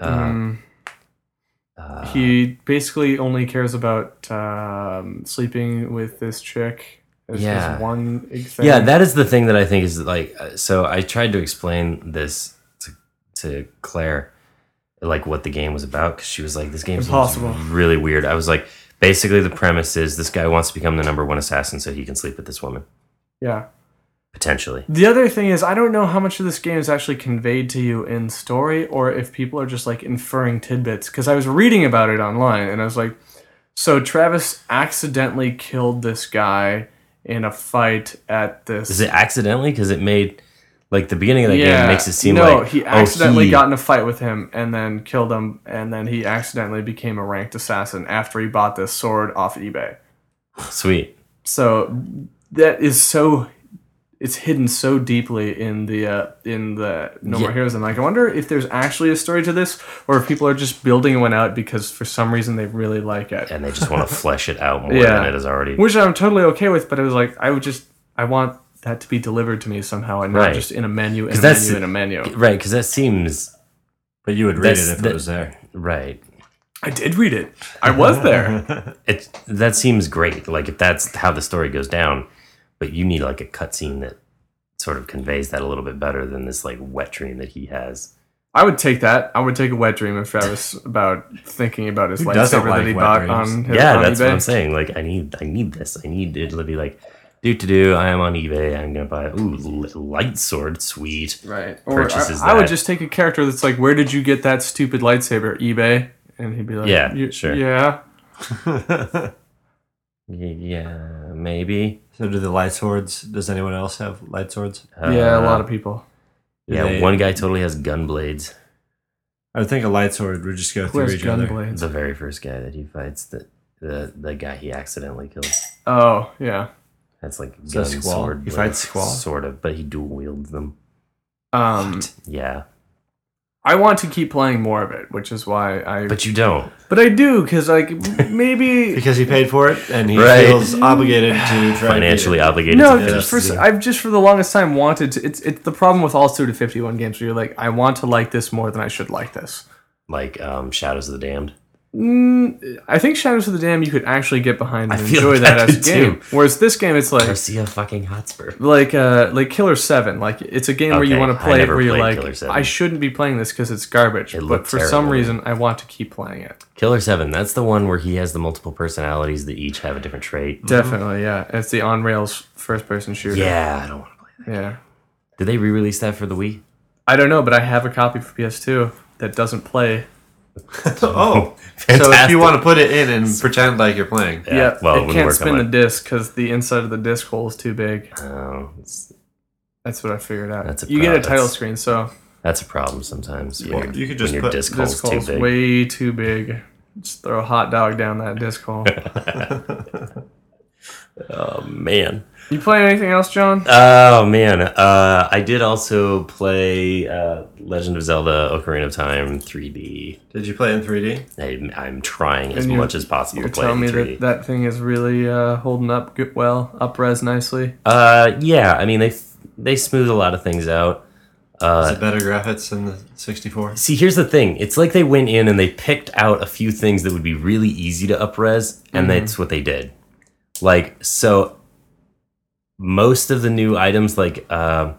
He basically only cares about sleeping with this chick. It's Yeah. his one big thing. Yeah, that is the thing that I think is like. So I tried to explain this to Claire like what the game was about because she was like, "This game Impossible. seems really weird." I was like, basically the premise is this guy wants to become the number one assassin so he can sleep with this woman Yeah. potentially. The other thing is, I don't know how much of this game is actually conveyed to you in story, or if people are just like inferring tidbits. Because I was reading about it online, and I was like, so Travis accidentally killed this guy in a fight at this. Is it accidentally? Because it made like the beginning of the game makes it seem no, like he accidentally got in a fight with him and then killed him, and then he accidentally became a ranked assassin after he bought this sword off eBay. Sweet. So that is so. It's hidden so deeply in the No More Heroes. I'm like, I wonder if there's actually a story to this, or if people are just building one out because for some reason they really like it, And they just want to flesh it out more Yeah. than it is already. which I'm totally okay with. But I was like, I want that to be delivered to me somehow, and not Right. just in a menu, in a 'Cause that's- menu, in a menu. Right, because that seems But you would read That's- it if that- it was there. right. I did read it. I was there. That seems great. Like if that's how the story goes down, but you need like a cutscene that sort of conveys that a little bit better than this like wet dream that he has. I would take that. I would take a wet dream if Travis about thinking about his Who doesn't lightsaber that like he wet bought dreams? on his Yeah, on that's eBay. what I'm saying. Like I need this. I need it to be like, do. I am on eBay. I'm gonna buy light sword. Sweet. Right. Or Purchases I would that. just take a character that's like, where did you get that stupid lightsaber? eBay. And he'd be like, Yeah, sure. Yeah. Yeah, maybe. So do the light swords? Does anyone else have light swords? Yeah, a lot of people. Yeah, They- one guy totally has gun blades. I would think a light sword would just go Who through has each gun other. blades? The very first guy that he fights, the guy he accidentally kills. Oh, yeah. That's like So gun Squall. sword. He blade, fights Squall? sort of, but he dual wields them. Yeah, I want to keep playing more of it, which is why but you don't. But I do, because, like, maybe... Because he paid for it and he Right. feels obligated to try Financially to beat it. obligated. No, to finish just the for game. I've just for the longest time wanted to. It's the problem with all Suda 51 games where you're like, I want to like this more than I should like this. like Shadows of the Damned. I think Shadows of the Dam you could actually get behind and I feel enjoy like that I as a could game. too. Whereas this game, it's like Garcia fucking Hotspur. like Killer 7. Like it's a game where you Okay, want to I play it never where you're played like, Killer 7. I shouldn't be playing this because it's garbage. It But looked for some terrible. reason, I want to keep playing it. Killer 7. That's the one where he has the multiple personalities that each have a different trait. Definitely, yeah. It's the on rails first person shooter. Yeah, I don't want to play that. Yeah. Did they re-release that for the Wii? I don't know, but I have a copy for PS2 that doesn't play. Oh, so if Fantastic. you want to put it in and pretend like you're playing. Yeah, well, it it wouldn't can't work spin on the my- disc because the inside of the disc hole is too big. Oh, That's what I figured out. That's a you get a pro- title that's- screen, so that's a problem sometimes. Well, when you could just when your put disc disc hole's hole's too big. way too big. Just throw a hot dog down that disc hole. Oh man. You play anything else, John? Oh man. I did also play Legend of Zelda: Ocarina of Time 3D. Did you play in 3D? I'm trying as And you- much as possible You're to play it telling in me 3D. that thing is really holding up good, well, up-res nicely. Yeah, I mean they smooth a lot of things out. Is it better graphics than the 64? See, here's the thing. It's like they went in and they picked out a few things that would be really easy to up-res, and that's what they did. Like, so most of the new items, like the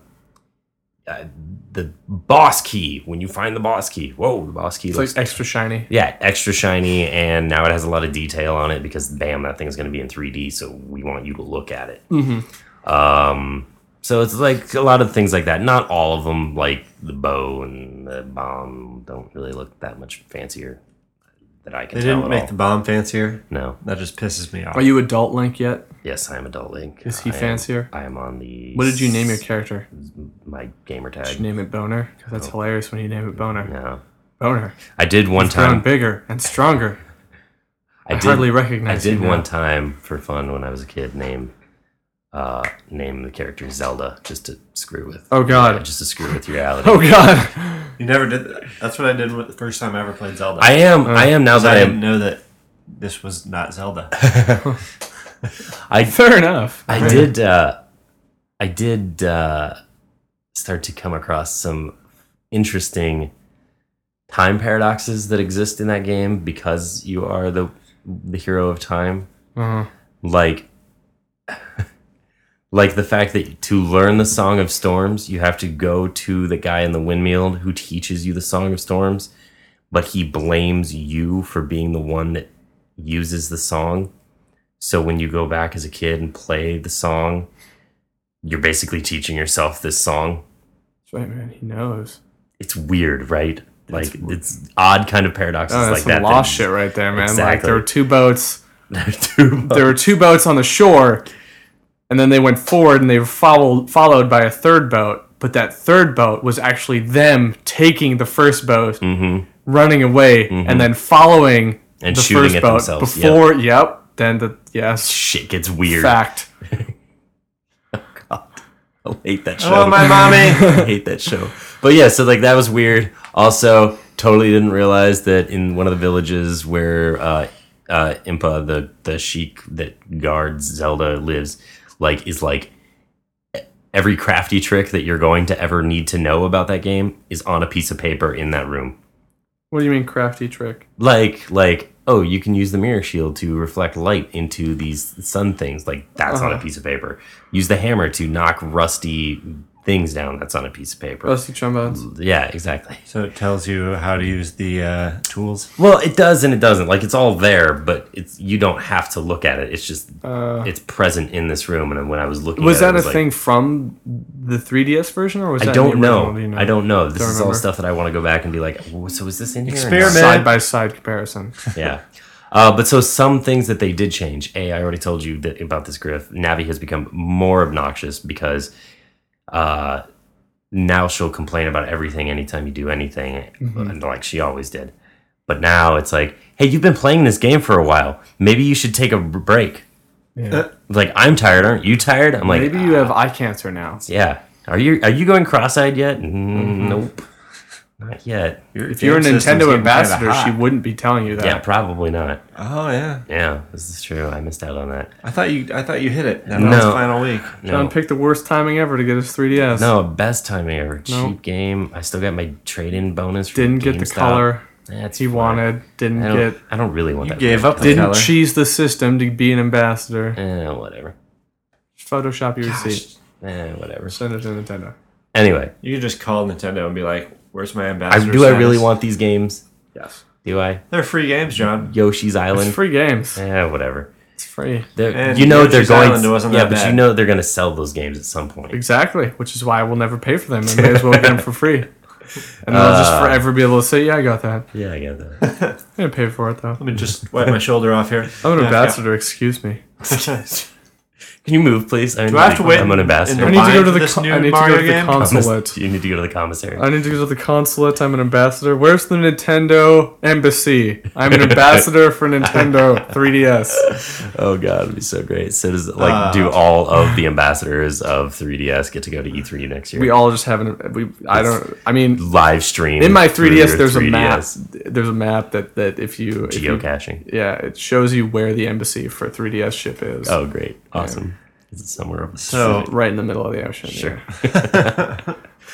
boss key, when you find the boss key, whoa, the boss key It's looks like extra shiny. yeah, extra shiny, and now it has a lot of detail on it because bam, that thing's going to be in 3D, so we want you to look at it. So it's like a lot of things like that. Not all of them, like the bow and the bomb, don't really look that much fancier that I can They tell didn't at make all. the bomb fancier. No. That just pisses me off. Are you adult Link yet? Yes, I am Adult Link. Is he I am- fancier? I am on the. What did you name your character? My gamer Did you tag. name it Boner? Because that's hilarious when you name it Boner. No. Boner. I did one It's grown time. bigger and stronger. I did- hardly I recognize you did now. one time for fun when I was a kid name the character Zelda just to screw with. Oh, God. Just to screw with reality. Oh, God. You never did that. That's what I did the first time I ever played Zelda. I am now 'Cause that I I didn't am. know that this was not Zelda. Fair enough. I did start to come across some interesting time paradoxes that exist in that game because you are the hero of time. Uh-huh. Like Like the fact that to learn the Song of Storms, you have to go to the guy in the windmill who teaches you the Song of Storms, but he blames you for being the one that uses the song. So when you go back as a kid and play the song, you're basically teaching yourself this song. That's right, man. He knows. It's weird, right? Like it's odd kind of paradoxes Oh, that's like some that. lost shit right there, man. Like Exactly. there were two boats. There There were two boats on the shore, and then they went forward and they were followed by a third boat. But that third boat was actually them taking the first boat, running away, and then following And the shooting first at boat themselves, before. Yep. Then shit gets weird. fact. I hate that show. Hello, my mommy. I hate that show. But yeah, so like that was weird. Also, totally didn't realize that in one of the villages where Impa, the sheik that guards Zelda, lives, like is like every crafty trick that you're going to ever need to know about that game is on a piece of paper in that room. What do you mean crafty trick? Like oh, you can use the mirror shield to reflect light into these sun things. Like that's on a piece of paper. Use the hammer to knock rusty things down. That's on a piece of paper. Rusty trombones. Yeah, exactly. So it tells you how to use the tools. Well, it does and it doesn't. Like it's all there, but it's you don't have to look at it. It's just it's present in this room. And when I was looking, Was at it, that it a was thing from the 3DS version, or was I that don't in the original? know. Do you I don't know. This Don't is all remember. stuff that I want to go back and be like, so is this in here? or not? Experiment. Side by side comparison. Yeah. But so some things that they did change. I already told you that about this Griff. Navi has become more obnoxious because now she'll complain about everything anytime you do anything, and like she always did. But now it's like, hey, you've been playing this game for a while. Maybe you should take a break. Yeah. Like, I'm tired. Aren't you tired? I'm like, Maybe you have eye cancer now. yeah. Are you going cross-eyed yet? Nope. Not yet. If you're a Nintendo ambassador, she wouldn't be telling you that. Yeah, probably not. Oh yeah. Yeah, this is true. I missed out on that. I thought you hit it. That No. was the final week. John No. picked the worst timing ever to get his 3DS. No, best timing ever. No. Cheap game. I still got my trade-in bonus. From Didn't get the GameStop. color That's he fine. wanted. Didn't get. I don't really want You that. gave up the Didn't color. cheese the system to be an ambassador. Whatever. Photoshop your receipt. Whatever. Send it to Nintendo. Anyway, You could just call Nintendo and be like, "Where's my I ambassador?" really status?" want these games? Yes. Do I? They're free games, John. Yoshi's It's Island. free games. Whatever. It's free. And You know they're Yoshi's going. Island wasn't Yeah, that but bad. you know they're going to sell those games at some point. Exactly. Which is why I will never pay for them. I may as well get them for free. And I'll just forever be able to say, yeah, I got that. Yeah, I get that. I didn't pay for it, though. Let me just wipe my shoulder off here. I'm an Yeah, ambassador. Excuse me. yeah. Can you move, please? Do I have to wait I'm an in ambassador. the I need to line go to for the this new I need to go Mario to the game? consulate. You need to go to the commissary. I need to go to the consulate. I'm an ambassador. Where's the Nintendo embassy? I'm an ambassador for Nintendo 3DS. Oh god, it'd be so great. So does like do all of the ambassadors of 3DS get to go to E3 next year? We all just have an. I mean, live stream in my through 3DS, your there's a map. 3DS. There's a map that if you Geocaching. yeah, it shows you where the embassy for 3DS ship is. Oh great, awesome. Is it somewhere over So, Right in the middle of the ocean. Sure. Yeah.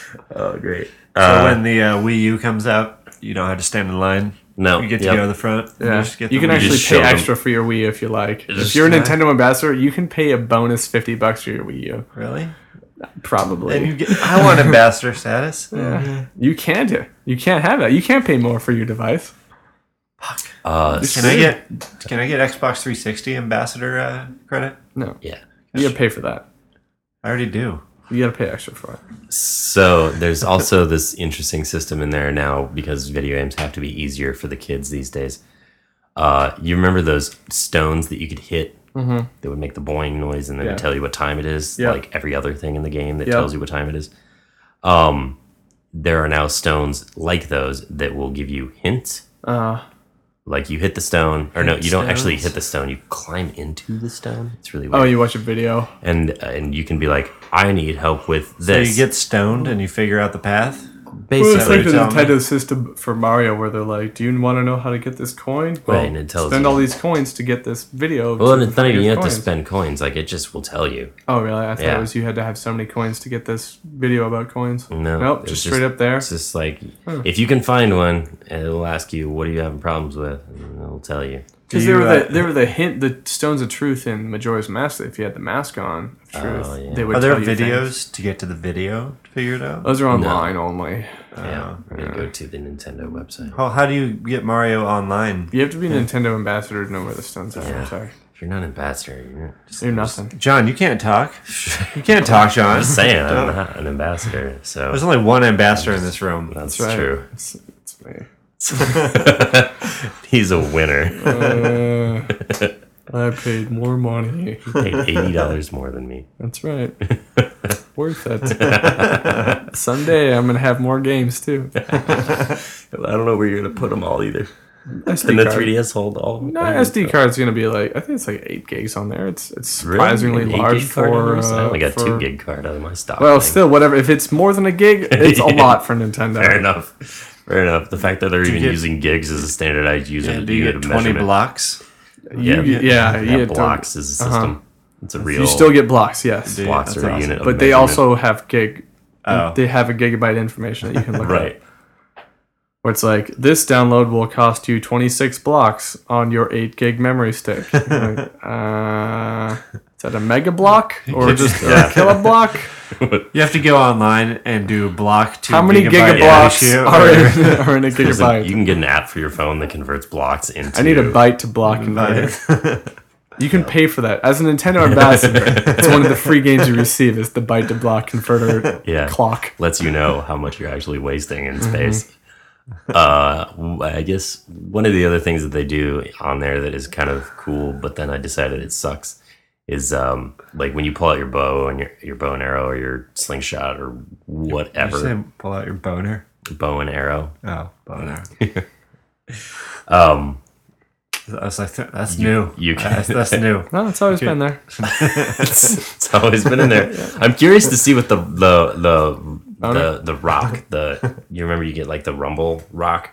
Oh great. so when the Wii U comes out, you don't have to stand in line. No, You get to yep. go to the front. Yeah, just get you the can Wii U. actually just pay show them. extra for your Wii if you like. If Just- you're a yeah. Nintendo ambassador, you can pay a bonus $50 for your Wii U. Really? Probably. And you get. I want ambassador status. Yeah. You can do. You can't have that. You can't pay more for your device. Can I get Xbox 360 ambassador credit? No, yeah. you gotta pay for that. I already do. You gotta pay extra for it. So there's also this interesting system in there now because video games have to be easier for the kids these days. You remember those stones that you could hit that would make the boing noise and then Yeah. would tell you what time it is, Yep. like every other thing in the game that Yep. tells you what time it is. There are now stones like those that will give you hints. Like you hit the stone, or no, you don't actually stones? hit the stone. You climb into the stone. It's really weird. Oh, you watch a video. And you can be like, I need help with So this. you get stoned and you figure out the path. Well, it's basically. like the tell me. Nintendo system for Mario, where they're like, "Do you want to know how to get this coin? Well, Right, and it tells spend you. all these coins to get this video." Well, and it's not even you have to coins." spend coins. Like it just will tell you. Oh, really? I thought Yeah. it was you had to have so many coins to get this video about coins. No, Nope, it's just straight up there. It's just like if you can find one, it'll ask you, "What are you having problems with?" And it'll tell you. Because they were the stones of truth in Majora's Mask. If you had the mask on of truth, yeah. they would Are there tell you videos things. to get to the video to figure it out? Those are online only. Yeah, I'm gonna go to the Nintendo website. How do you get Mario online? You have to be a Nintendo ambassador to know where the stones are. Yeah. I'm sorry. If you're not an ambassador, You're nothing. John, you can't talk. You can't talk, John. I'm just saying, I'm not an ambassador, so There's only one ambassador in this room. that's Right. true. It's me. He's a winner. I paid more money. He paid $80 more than me. That's right. Worth it. Someday I'm gonna have more games too. I don't know where you're gonna put them all either. SD And the card. 3DS hold all. No, SD card's gonna be like I think it's like 8 gigs on there. It's surprisingly Really? An 8 large gig card on for. yours? I only got for 2 gig card out of my stock. Well, thing. still, whatever. If it's more than a gig, it's a lot for Nintendo. Fair enough. Fair enough. The fact that they're even get- using gigs as a standardized user Do you get 20 measurement. blocks? You get blocks is a system. It's a real. You still get blocks, yes, Dude, blocks that's are a awesome. unit of but they measurement. also have gig. Oh. They have a gigabyte information that you can look right. at. Where it's like this download will cost you 26 blocks on your 8 gig memory stick. Like, is that a mega block or just a kiloblock? You have to go online and do block to How many gigabyte gigablocks ratio. are in a There's gigabyte? you can get an app for your phone that converts blocks into. I need a byte to block converter. You can pay for that. As a Nintendo ambassador, it's one of the free games you receive is the byte to block converter Yeah. clock. Lets you know how much you're actually wasting in space. I guess one of the other things that they do on there that is kind of cool, but then I decided it sucks, is like when you pull out your bow and your bow and arrow or your slingshot or whatever, Say, pull out your boner. bow and arrow. Oh, boner. I was like, that's new. you can- That's new. No, it's always been there. it's always been in there. I'm curious to see what the rock you remember you get like the rumble rock.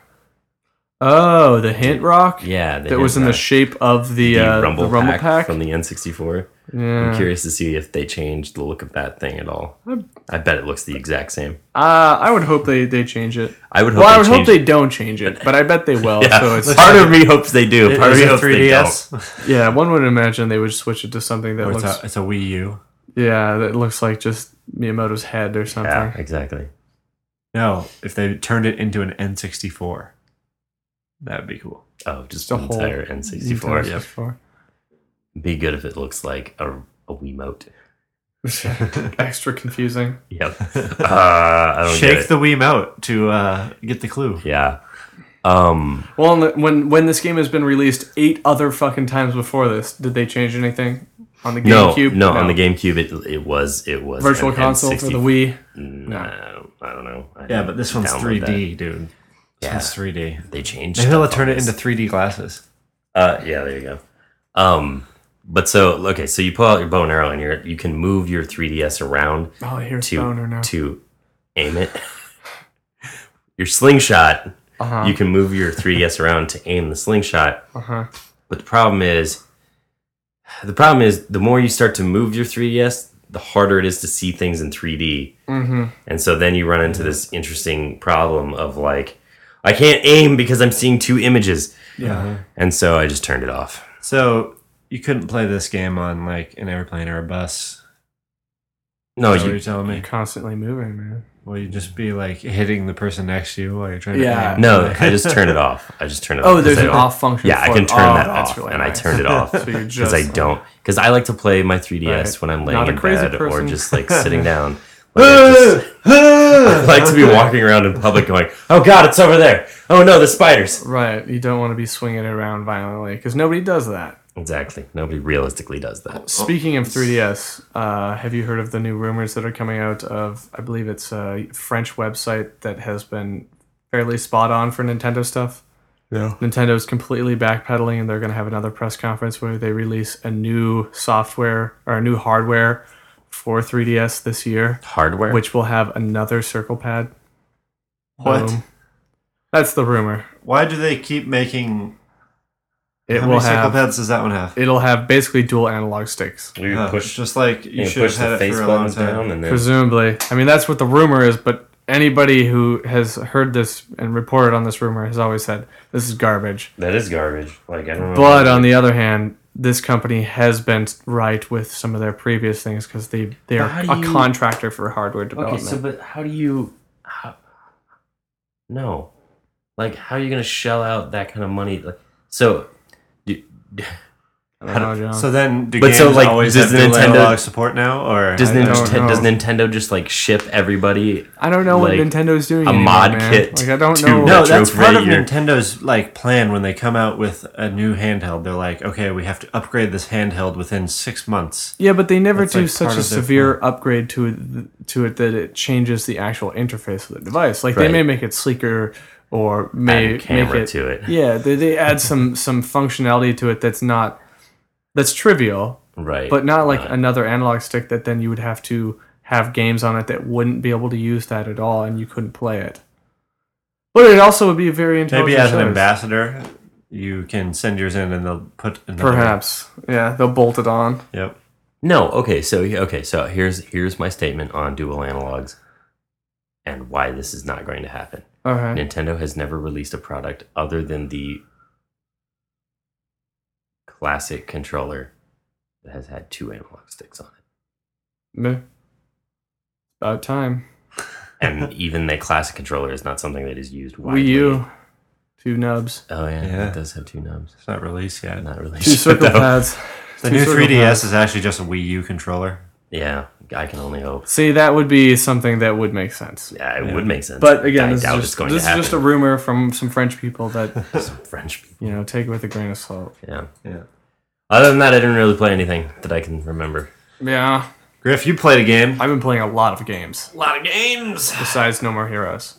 Oh, the hint rock? Yeah, That was in the shape of the Rumble, Rumble pack, Pack? from the N64. I'm Yeah. curious to see if they changed the look of that thing at all. I bet it looks the exact same. I would hope they change it. I would hope. Well, I they would hope change they don't change it, but I bet they will. Yeah. So it's Part of me hopes they do. Part of Is me it hopes they don't. 3DS? yeah. One would imagine they would switch it to something that Or looks it's a Wii U. that looks like just Miyamoto's head or something. Yeah, exactly. No, if they turned it into an N64, that would be cool. Oh, just a an whole entire N64. Nintendo 64. Be good if it looks like a Wiimote. Extra confusing. Yep. I don't get Shake it. the Wiimote to get the clue. Yeah. Well, when this game has been released 8 other fucking times before this, did they change anything on the GameCube? No, on the GameCube it was Virtual an Console for the Wii. No, I don't know. I Yeah, but this one's download 3D, dude. This Yeah. one's 3D. that. They changed. Maybe they'll stuff turn on it this. into 3D glasses. Yeah, there you go. But so you pull out your bow and arrow and you can move your 3DS around Oh, here's Boner now. to aim it. Your slingshot, Uh-huh. you can move your 3DS around to aim the slingshot. Uh-huh. But the problem is the more you start to move your 3DS, the harder it is to see things in 3D. Mm-hmm. And so then you run into this interesting problem of like, I can't aim because I'm seeing 2 images. Yeah. And so I just turned it off. So you couldn't play this game on like an airplane or a bus. No, Is that what you you're telling me? You're constantly moving, man. Will you just be like hitting the person next to you while you're trying to Yeah. aim? no, I just turned it off. I just turned it off. Oh, there's 'cause an I don't- off function. Yeah, I for can it. turn Oh, that that's off, really and I nice. turned it off So you're because just I don't. Because I like to play my 3DS Right. when I'm Not laying a in crazy bed or person. just like sitting down. Like, I like to be walking around in public going, "Oh God, it's over there! Oh no, the spiders!" Right. You don't want to be swinging it around violently because nobody does that. Exactly. Nobody realistically does that. Speaking of 3DS, have you heard of the new rumors that are coming out of, I believe it's a French website that has been fairly spot on for Nintendo stuff? No. Nintendo's completely backpedaling and they're going to have another press conference where they release a new software or a new hardware for 3DS this year, Hardware. which will have another circle pad. What? Boom. That's the rumor. Why do they keep making? It How will many cycle have. pads does that one have? It'll have basically dual analog sticks. You It's just like you should have push had the it face for a long buttons time. down and then Presumably. I mean, that's what the rumor is, but anybody who has heard this and reported on this rumor has always said this is garbage. That is garbage. Like I don't know. But on the other hand, this company has been right with some of their previous things because they are how do a you- contractor for hardware Okay, development. so but how do you? No, like how are you gonna shell out that kind of money? Like, so, do, I don't know, John. So then, do But games so, like, always does have dual Nintendo- analog support now, or does, I don't know. does Nintendo just like ship everybody? I don't know what like, Nintendo's doing. a anymore, mod man. kit Like I don't to- know. No, retro that's for part a of year. Nintendo's like plan when they come out with a new handheld. They're like, okay, we have to upgrade this handheld within 6 months. Yeah, but they never That's, do like, such part a of their severe upgrade to it that it changes the actual interface of the device. Like they Right. may make it sleeker or Add may a make camera it. to it, Yeah, they add some functionality to it that's trivial, right? but not like another analog stick that then you would have to have games on it that wouldn't be able to use that at all and you couldn't play it. But it also would be a very intelligent Maybe as an choice. ambassador, you can send yours in and they'll put another. Perhaps. Yeah, they'll bolt it on. Yep. No, so here's my statement on dual analogs and why this is not going to happen. Okay. Nintendo has never released a product other than the classic controller that has had 2 analog sticks on it. Meh. About time. And even the classic controller is not something that is used Wii widely. U. 2 nubs. Oh yeah, Yeah. it does have 2 knobs. It's not released yet. Not really. 2 circle pads. The Two new circle 3DS pads. is actually just a Wii U controller. Yeah, I can only hope. See, that would be something that would make sense. Yeah, it would make sense. But again, I this doubt is it's going just, to happen. just a rumor from some French people that, Some French people. take it with a grain of salt. Yeah. Yeah. Other than that, I didn't really play anything that I can remember. Yeah, Griff, you played a game. I've been playing a lot of games A lot of games. besides No More Heroes.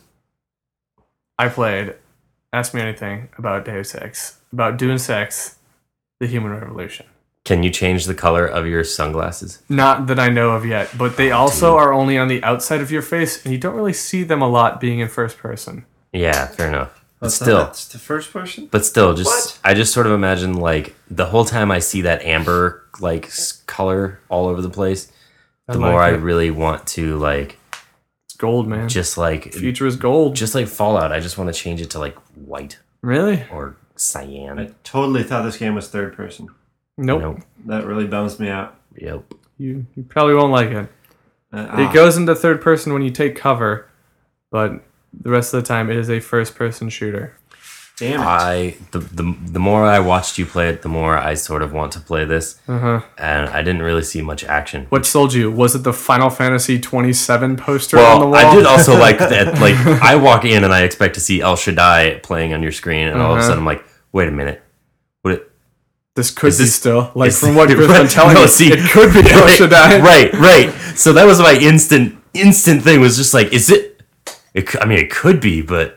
I played Ask Me Anything about Deus Ex, about Dune Sex, The Human Revolution. Can you change the color of your sunglasses? Not that I know of yet, but they also are only on the outside of your face, and you don't really see them a lot being in first person. Yeah, fair enough. But That's still, that's the first person. just What? I just sort of imagine like the whole time I see that amber like color all over the place, the like more I it. really want to like It's gold, man. just like Future is gold. just like Fallout. I just want to change it to like white Really? or cyan. I totally thought this game was third person. Nope. Nope. That really bums me out. Yep. You probably won't like it. Ah. It goes into third person when you take cover, but the rest of the time it is a first person shooter. Damn it. The more I watched you play it, the more I sort of want to play this, Uh-huh. and I didn't really see much action. What sold you? Was it the Final Fantasy 27 poster on the Well, wall? I did also like that. Like, I walk in and I expect to see El Shaddai playing on your screen, and all of a Uh-huh. sudden I'm like, wait a minute, what? This could Is be this- still. Like, is- from what Griff's been Right, telling no, me, see, it could be El Shaddai. Right. So that was my instant thing. Was just like, is it? I mean, it could be, but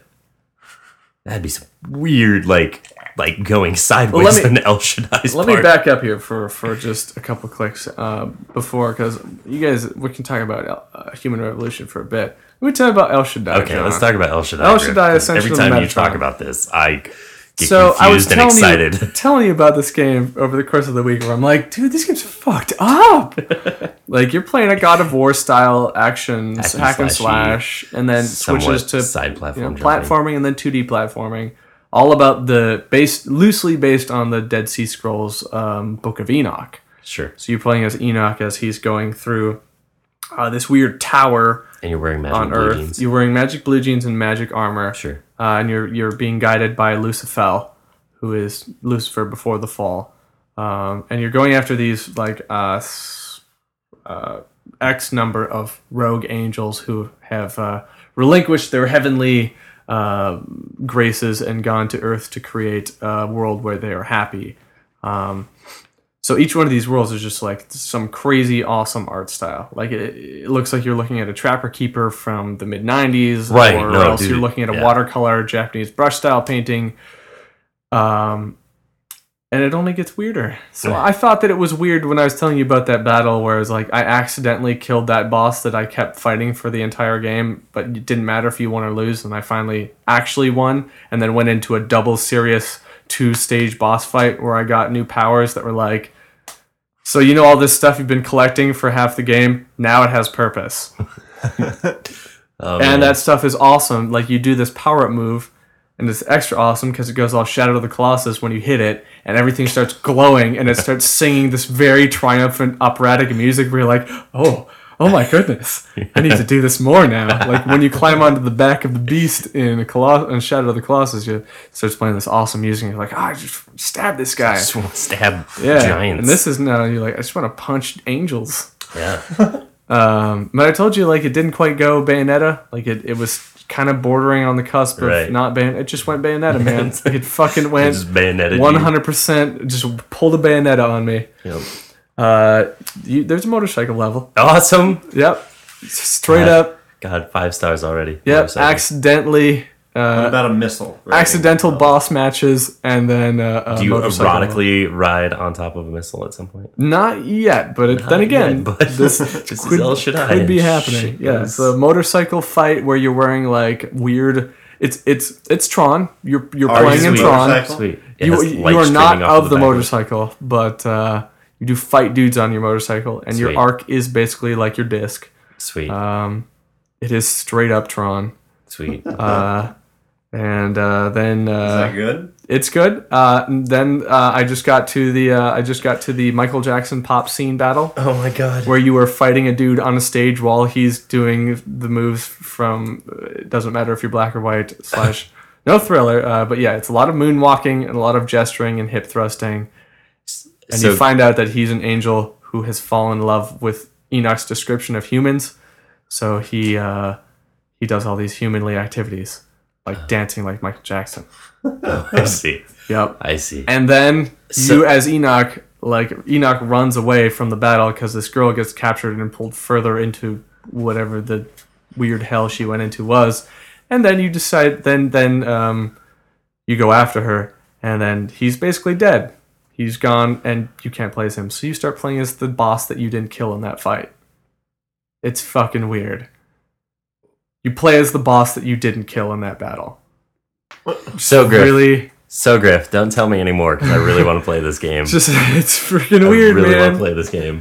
that'd be some weird, like going sideways Well, let me- on El Shaddai's Let part. me back up here for just a couple clicks before, because you guys, we can talk about Human Revolution for a bit. Let me tell you about El Shaddai. Okay, John. let's talk about El Shaddai. El Griff, Shaddai 'cause essentially every time you Metatron. talk about this, I get So I was confused and excited. telling you about this game over the course of the week, where I'm like, dude, this game's fucked up. Like, you're playing a God of War style action Hacky hack and slashy, slash, and then somewhat switches to side platform jumping. platforming and then 2D platforming. All about loosely based on the Dead Sea Scrolls Book of Enoch. Sure. So you're playing as Enoch as he's going through this weird tower And you're wearing magic on blue Earth. jeans. You're wearing magic blue jeans and magic armor. Sure. And you're being guided by Lucifer, who is Lucifer before the fall. And you're going after these like X number of rogue angels who have relinquished their heavenly graces and gone to Earth to create a world where they are happy. So each one of these worlds is just like some crazy, awesome art style. Like it looks like you're looking at a Trapper Keeper from the mid '90s, Right, or no, else dude, you're looking at a yeah. watercolor Japanese brush style painting. And it only gets weirder. So I thought that it was weird when I was telling you about that battle where it was like I accidentally killed that boss that I kept fighting for the entire game, but it didn't matter if you won or lose, and I finally actually won, and then went into a double serious 2-stage boss fight where I got new powers that were like, so all this stuff you've been collecting for half the game, now it has purpose. Oh, and man. that stuff is awesome. Like you do this power up move, and it's extra awesome because it goes all Shadow of the Colossus when you hit it, and everything starts glowing, and it starts singing this very triumphant operatic music where you're like, oh my goodness, I need to do this more now. Like when you climb onto the back of the beast in Shadow of the Colossus, it starts playing this awesome music, and you're like, I just stab this guy. I just want to stab Yeah, giants. and this is now you're like, I just want to punch angels. Yeah. But I told you, like, it didn't quite go Bayonetta. Like, it was kind of bordering on the cusp of Right. not Bayonetta. It just went Bayonetta, man. It fucking went Just bayoneted you. 100%. Just pulled a Bayonetta on me. Yep. There's a motorcycle level. Awesome. Yep. Straight Yeah. up. God, 5 stars already. Yep. Motorcycle. Accidentally. What about a missile? Right? Accidental boss matches, and then Do you motorcycle level. erotically ride on top of a missile at some point? Not yet, but then again, yet, but this this could, is El Shaddai. could be happening. Shit Yeah, goes- it's a motorcycle fight where you're wearing like weird. It's Tron. You're playing in sweet. Tron. Motorcycle? Sweet. It You, has you light are not streaming off of the back it. motorcycle, but you do fight dudes on your motorcycle, and your Sweet. arc is basically like your disc. Sweet. It is straight up Tron. Sweet. And then Is that good? it's good. Then I just got to the Michael Jackson pop scene battle. Oh my god. Where you were fighting a dude on a stage while he's doing the moves from it doesn't matter if you're black or white / no Thriller, but yeah, it's a lot of moonwalking and a lot of gesturing and hip thrusting, and So- you find out that he's an angel who has fallen in love with Enoch's description of humans, so he does all these humanly activities like dancing like Michael Jackson. I see. Yep. I see. And then So- you, as Enoch, Enoch runs away from the battle because this girl gets captured and pulled further into whatever the weird hell she went into was. And then you decide, then you go after her, and then he's basically dead. He's gone, and you can't play as him. So you start playing as the boss that you didn't kill in that fight. It's fucking weird. You play as the boss that you didn't kill in that battle. So Griff. Really, So Griff, don't tell me anymore because I really want to play this game. it's freaking I weird, really want man. to play this game.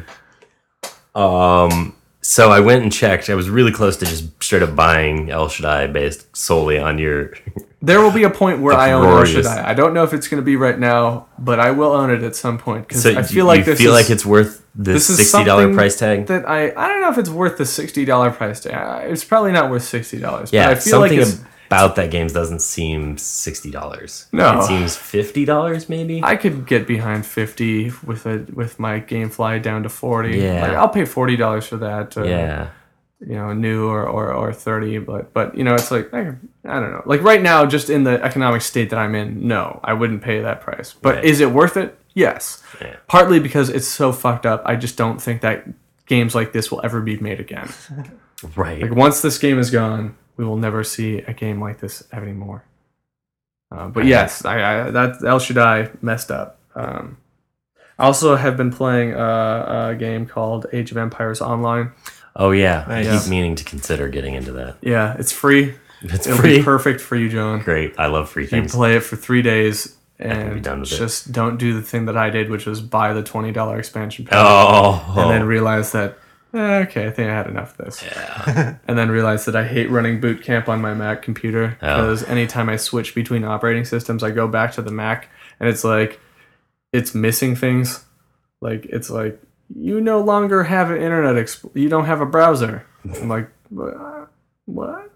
So I went and checked. I was really close to just straight up buying El Shaddai based solely on your. There will be a point where I own El Uproarious. Shaddai. I don't know if it's going to be right now, but I will own it at some point because So I feel like this is it's worth this this is $60 something price tag. that I don't know if it's worth the $60 price tag. It's probably not worth $60. Yeah, but I feel like something it's, about that game doesn't seem $60. No. It seems $50 maybe. I could get behind 50 with my GameFly down to 40. Yeah. Like, I'll pay $40 for that. Yeah. New or 30, but it's like I don't know. Like right now, just in the economic state that I'm in, no, I wouldn't pay that price. But Right. is it worth it? Yes. Yeah. Partly because it's so fucked up. I just don't think that games like this will ever be made again. Right. Like once this game is gone, we will never see a game like this anymore. But yes, I that El Shaddai messed up. I also have been playing a game called Age of Empires Online. Oh yeah. Nice. I keep meaning to consider getting into that. Yeah, it's free. It's It'll free. be perfect for you, John. Great. I love free You things. play it for 3 days can be and done with it. just don't do the thing that I did, which was buy the $20 expansion pack Oh. and then realize that, okay, I think I had enough of this. Yeah. And then realize that I hate running boot camp on my Mac computer Oh. because anytime I switch between operating systems, I go back to the Mac and it's like, it's missing things. Like, it's like, you no longer have an you don't have a browser. I'm like, what?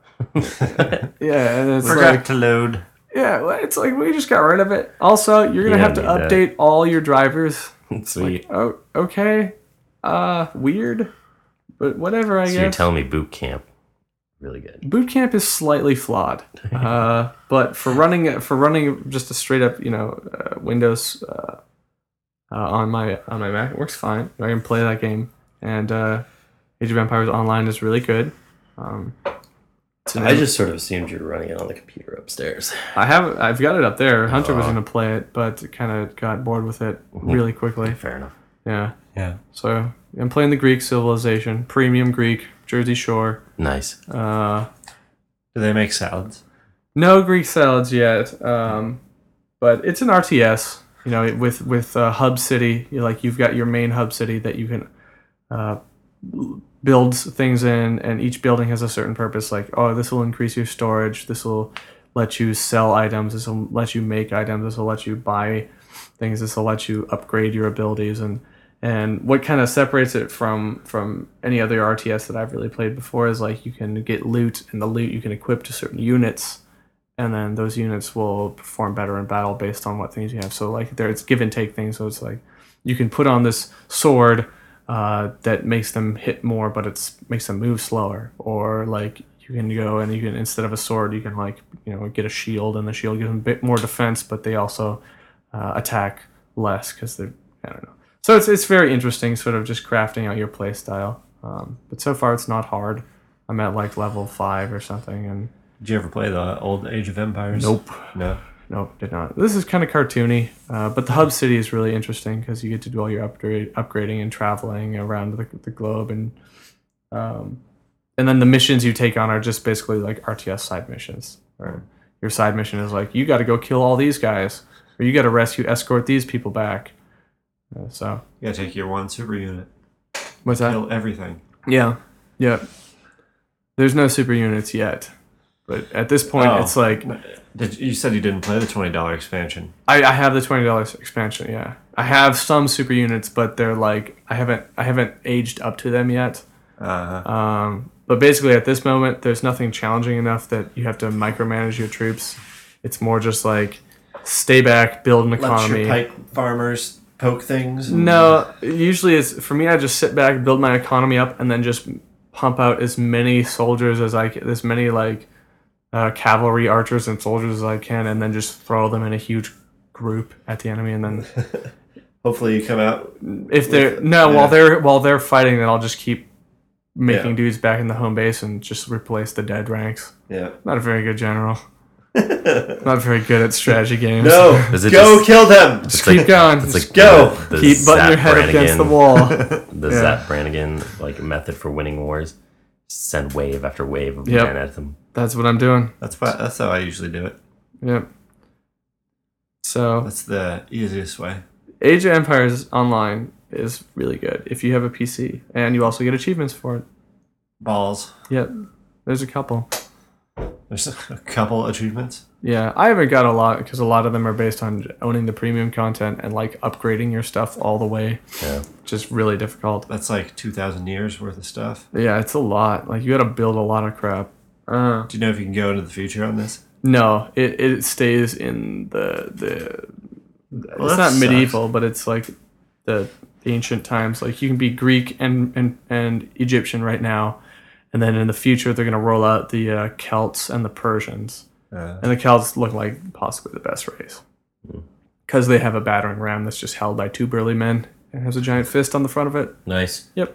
Yeah, and it's Forgot like, to load. yeah, well, it's like we just got rid of it. Also, you're gonna You have to don't need update all your drivers. Sweet. Oh, okay. Weird, but whatever. I So you're guess telling me boot camp. Really good. boot camp is slightly flawed, but for running just a straight up Windows on my Mac, it works fine. I can play that game, and Age of Empires Online is really good. I just sort of assumed you were running it on the computer upstairs. I've got it up there. Hunter was Oh. gonna play it, but kind of got bored with it really quickly. Fair enough. Yeah. Yeah. So I'm playing the Greek civilization, premium Greek, Jersey Shore. Nice. Do they make salads? No Greek salads yet, but it's an RTS. With Hub City, you've got your main hub city that you can builds things in, and each building has a certain purpose. Like, oh, this will increase your storage. This will let you sell items. This will let you make items. This will let you buy things. This will let you upgrade your abilities. And what kind of separates it from any other RTS that I've really played before is like you can get loot, and the loot you can equip to certain units, and then those units will perform better in battle based on what things you have. So like it's give and take things. So it's like you can put on this sword that makes them hit more, but makes them move slower. Or like you can go and you can, instead of a sword, you can like get a shield, and the shield gives them a bit more defense, but they also attack less because they're, I don't know. So it's very interesting, sort of just crafting out your play style. But so far it's not hard. I'm at like level 5 or something, and Did you ever play the old Age of Empires? nope. Nope, did not. This is kind of cartoony, but the hub city is really interesting because you get to do all your upgrading and traveling around the globe, and then the missions you take on are just basically like RTS side missions. Or your side mission is like, you got to go kill all these guys, or you got to escort these people back. So You gotta take your one super unit. what's that? Kill everything. Yeah. There's no super units yet, but at this point, Oh. it's like You said you didn't play the $20 expansion. I have the $20 expansion. Yeah, I have some super units, but they're like I haven't aged up to them yet. But basically, at this moment, there's nothing challenging enough that you have to micromanage your troops. It's more just like stay back, build an economy. Let your pike farmers poke things. No, usually it's for me. I just sit back, build my economy up, and then just pump out as many soldiers as many like cavalry archers and soldiers as I can, and then just throw them in a huge group at the enemy, and then Hopefully you come out. if they're while they're fighting, then I'll just keep making dudes back in the home base and just replace the dead ranks. Yeah. Not a very good general. Not very good at strategy games. No. Is it Go just- kill them. Just keep going. It's Just like go. the keep butting your Zap head against the Brannigan- wall. The Yeah. Zap Brannigan like method for winning wars. Send wave after wave of Yep. men at them. That's what I'm doing. That's how I usually do it. Yep. So That's the easiest way. Age of Empires Online is really good if you have a PC, and you also get achievements for it. Balls. Yep. There's a couple. There's a couple achievements. Yeah, I haven't got a lot because a lot of them are based on owning the premium content and like upgrading your stuff all the way, Yeah. which is really difficult. That's like 2,000 years worth of stuff. Yeah, it's a lot. Like you got to build a lot of crap. Do you know if you can go into the future on this? No, it stays in the Well, it's that not sucks. medieval, but it's like the ancient times. Like you can be Greek and Egyptian right now, and then in the future they're gonna roll out the Celts and the Persians. And the Celts look like possibly the best race because they have a battering ram that's just held by two burly men and has a giant fist on the front of it. Nice. Yep.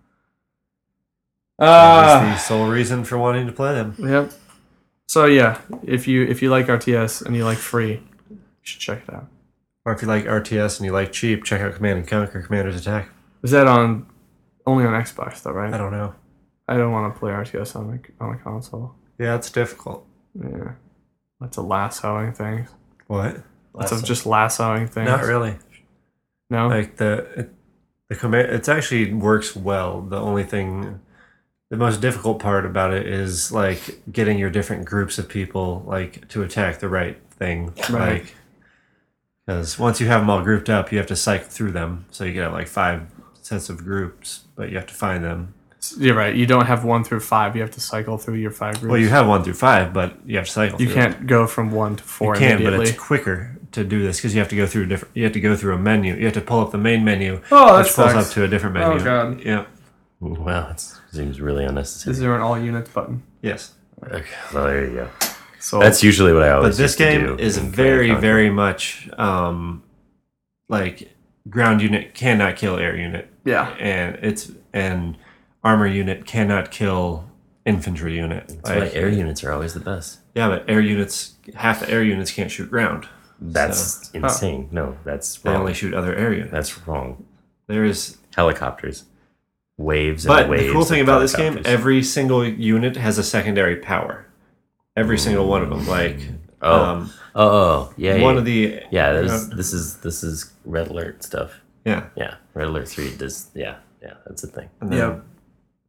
That's the sole reason for wanting to play them. Yep. So yeah, if you like RTS and you like free, you should check it out. Or if you like RTS and you like cheap, check out Command and Conquer Commander's Attack. Is that only on Xbox though, right? I don't know. I don't want to play RTS on a console. Yeah, it's difficult. Yeah. Lots of lassoing things. What? Lots of just lassoing things. Not really. No? Like the command, it actually works well. The only thing, the most difficult part about it is like getting your different groups of people like to attack the right thing. Right. Like, because once you have them all grouped up, you have to cycle through them. So you get like 5 sets of groups, but you have to find them. You're right. You don't have 1 through 5. You have to cycle through your 5 groups. Well, you have 1 through 5, but you have to cycle. You through can't go from 1 to 4 You can, but immediately. it's quicker to do this because you have to go through different. You have to go through a menu. You have to pull up the main menu, Oh, that which pulls sucks. up to a different menu. Oh, God. Yeah. Wow, it seems really unnecessary. Is there an all units button? Yes. Okay, well, there you go. So That's usually what I always. But this used to game do is in Command very, and Conquer. very much like ground unit cannot kill air unit, yeah. and armor unit cannot kill infantry unit. That's why air units are always the best. Yeah, but air units, half the air units can't shoot ground. That's insane. No, that's They wrong. only shoot other air units. That's wrong. There is, Helicopters, waves, and but waves. the cool thing of about this game, helicopters. every single unit has a secondary power. Every single one of them, like yeah, one yeah. of the This is Red Alert stuff. yeah. Yeah, Red Alert 3 does. Yeah, that's the thing. And then Yeah.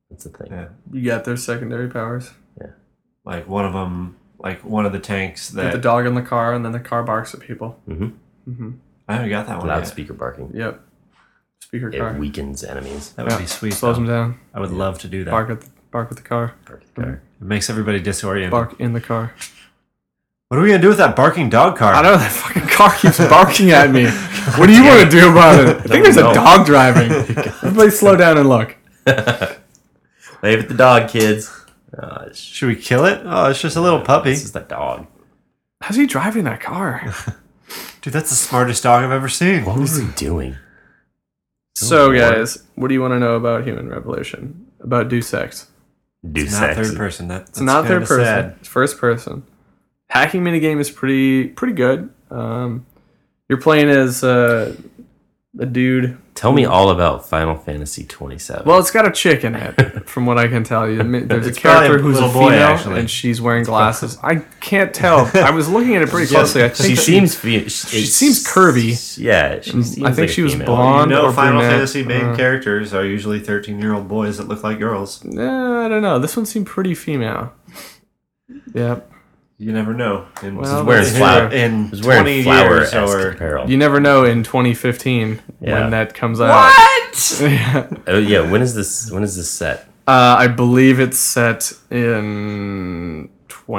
That's the thing. Yeah. You got their secondary powers. Like one of them, like one of the tanks Get the that dog in the car, and then the car barks at people. I haven't got that one yet. Loudspeaker barking. Yep. Speaker It car. weakens enemies. That would Yeah. be sweet. Slows though. them down. I would love to do that. Bark at the car. Bark at the car. It makes everybody disoriented. Bark in the car. What are we gonna do with that barking dog car? I know that fucking car keeps barking at me. What do you want to do about it? I think there's a know. dog driving. Everybody slow down and look. Wave at the dog, kids. Should we kill it? Oh, it's just a little puppy. This is the dog. How's he driving that car? Dude, that's the smartest dog I've ever seen. What was he doing? So, Lord. guys, what do you want to know about Human Revolution? About Deus Ex? Do It's not sex. third person. That's It's not third person. Sad. It's first person. Hacking minigame is pretty good. You're playing as a dude. Tell me all about Final Fantasy 27. Well, it's got a chick in it, from what I can tell you. There's a It's probably character a who's a little boy, female, actually. and she's wearing glasses. I can't tell. I was looking at it pretty closely. I think she seems she seems curvy. Yeah, she seems I think like she a was female. blonde. You know, or Final brunette. Fantasy main characters are usually 13-year-old boys that look like girls. I don't know. This one seemed pretty female. Yep. You never know. In, Well, wearing that's flower- true. in She was wearing 20 flower-esque years or... apparel. You never know in 2015 Yeah. when that comes out. What? Oh yeah, when is this set? I believe it's set in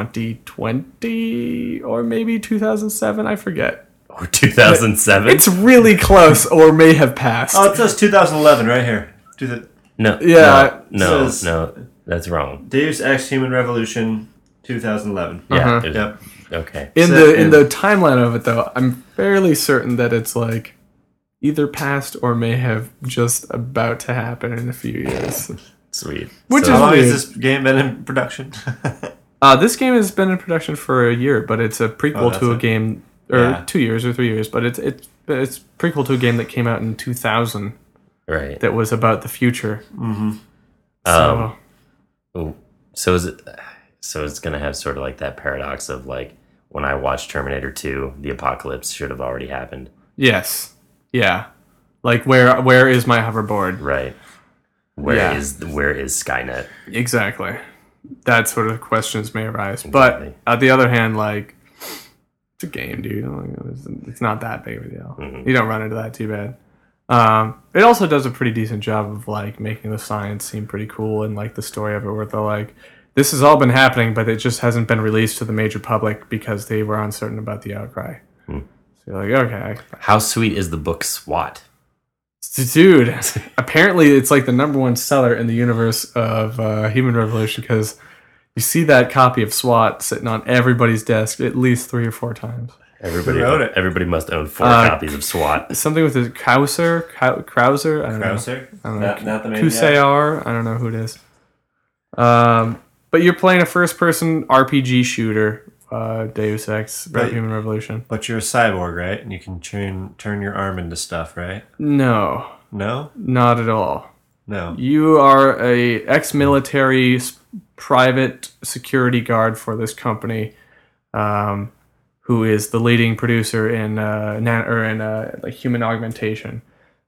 2020 or maybe 2007. I forget. Or 2007? It's really close, or may have passed. Oh, it says 2011 right here. Do the no. Yeah, No, says- no, that's wrong. Deus Ex Human Revolution 2011. Yeah. Uh-huh. it was- Yep. Okay. in set the in in- the timeline of it, though, I'm fairly certain that it's like either past or may have just about to happen in a few years. Sweet. Which So- is How long weird. has this game been in production? This game has been in production for a year, but it's a prequel that's to a it. game, or Yeah. 2 years or 3 years. But it's prequel to a game that came out in 2000 right. that was about the future. Mm-hmm. So Ooh. So is it? So it's gonna have sort of like that paradox of like when I watched Terminator 2, the apocalypse should have already happened. yes, yeah. Like where is my hoverboard? Right. Where Yeah. is Skynet? Exactly. That sort of questions may arise. Exactly. But on the other hand, like, it's a game, dude. It's not that big of a deal. Mm-hmm. You don't run into that too bad. It also does a pretty decent job of like making the science seem pretty cool and like the story of it, where they're like, this has all been happening, but it just hasn't been released to the major public because they were uncertain about the outcry. So you're like, okay, How sweet is the book SWAT? dude. Apparently, it's like the #1 seller in the universe of Human Revolution because you see that copy of SWAT sitting on everybody's desk at least 3 or 4 times. Everybody Who wrote it? Everybody must own 4 copies of SWAT. Something with his Krauser, I don't know. Krauser? I don't know. Not the main guy? Kusayar, I don't know who it is. But you're playing a first-person RPG shooter, Deus Ex, Right. Human Revolution. But you're a cyborg, right? And you can turn your arm into stuff, right? No, No? not at all. No. You are a ex-military private security guard for this company, who is the leading producer in like human augmentation.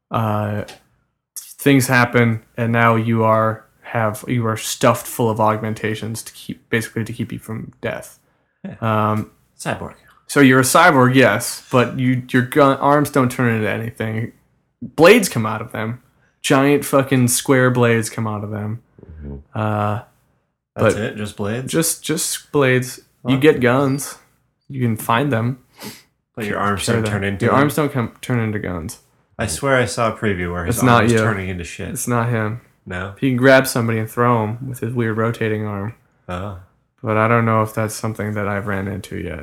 Things happen, and now you are stuffed full of augmentations to keep you from death. Cyborg. So you're a cyborg, yes, but your arms don't turn into anything. Blades come out of them. Giant fucking square blades come out of them. That's But- it? Just blades? Just blades. You get guns. You can find them. But your arms Carry don't them. turn into Your them? arms don't turn into guns. I swear I saw a preview where his It's arm not was you. turning into shit. It's not him. No? He can grab somebody and throw him with his weird rotating arm, Oh. but I don't know if that's something that I've ran into yet.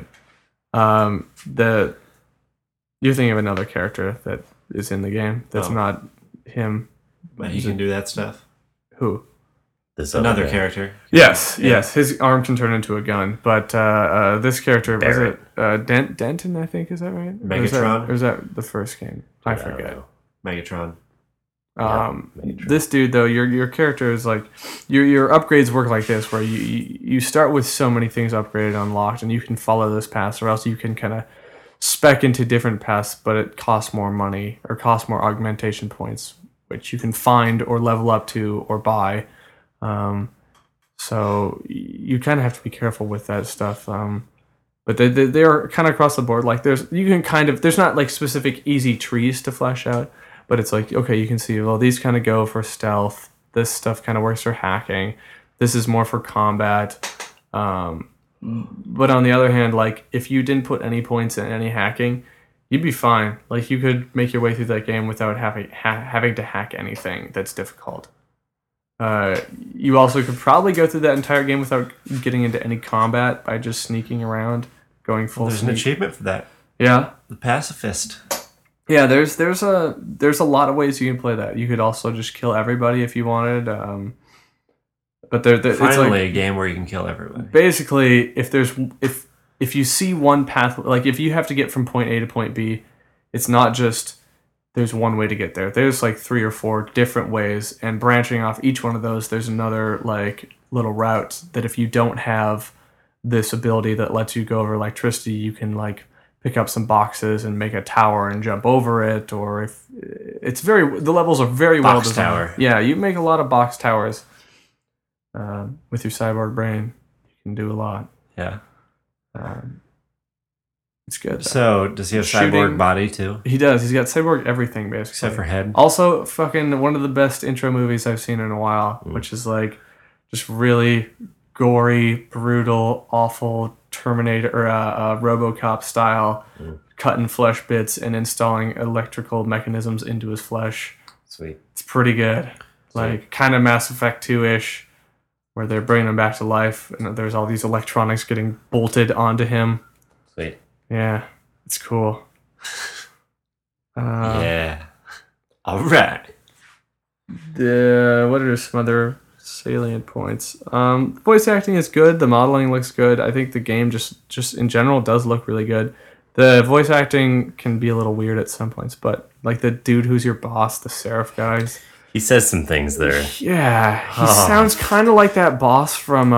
You're thinking of another character that is in the game. That's Oh. not him. But he can do that stuff? Who? This Another guy. character. Yes, Yeah. yes. His arm can turn into a gun, but this character Barrett. was it Denton? I think is that right? Megatron? Or is that the first game? I don't forget. know. Megatron. Megatron. This dude though, your character is like your upgrades work like this, where you start with so many things upgraded, unlocked, and you can follow this path, or else you can kind of spec into different paths, but it costs more money or costs more augmentation points, which you can find or level up to or buy. So you kind of have to be careful with that stuff. But they are kind of across the board. Like there's not like specific easy trees to flesh out, but it's like, okay, you can see, well, these kind of go for stealth. This stuff kind of works for hacking. This is more for combat. But on the other hand, like if you didn't put any points in any hacking, you'd be fine. Like you could make your way through that game without having to hack anything that's difficult. You also could probably go through that entire game without getting into any combat by just sneaking around, going full There's sneak. an achievement for that. Yeah. The pacifist. Yeah, there's a lot of ways you can play that. You could also just kill everybody if you wanted. But it's Finally, like, a game where you can kill everybody. basically, if you see one path, like if you have to get from point A to point B, it's not just there's one way to get there. There's like 3 or 4 different ways, and branching off each one of those, there's another like little route that if you don't have this ability that lets you go over electricity, you can like pick up some boxes and make a tower and jump over it. Or if the levels are very well Box designed. tower. Yeah, you make a lot of box towers. With your cyborg brain, you can do a lot. Yeah. It's good. So, does he have cyborg Shooting- body too? He does. He's got cyborg everything, basically. Except for head? Also, fucking one of the best intro movies I've seen in a while, which is like just really gory, brutal, awful Terminator or RoboCop style, cutting flesh bits and installing electrical mechanisms into his flesh. Sweet. It's pretty good. Like kind of Mass Effect 2-ish, where they're bringing him back to life, and there's all these electronics getting bolted onto him. Sweet. Yeah, it's cool. Yeah. All right. What are some other salient points? Voice acting is good. The modeling looks good. I think the game just in general does look really good. The voice acting can be a little weird at some points, but like the dude who's your boss, the Seraph guys. He says some things that are. Yeah, he sounds kind of like that boss from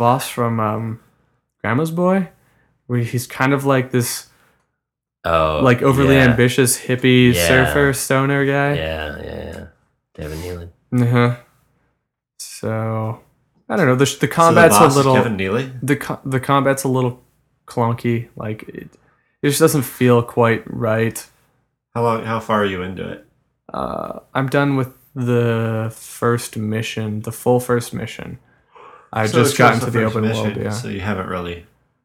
Grandma's Boy, where he's kind of like this like overly yeah. ambitious hippie Yeah. surfer stoner guy. Yeah. Devin Nealon. Uh-huh. So I don't know. The So the combat's boss a little is Kevin Neely? the combat's a little clunky. Like it just doesn't feel quite right. How far are you into it? I'm done with the first mission, the full first mission. I So just it's got just into the first open mission, world. Yeah. So you haven't really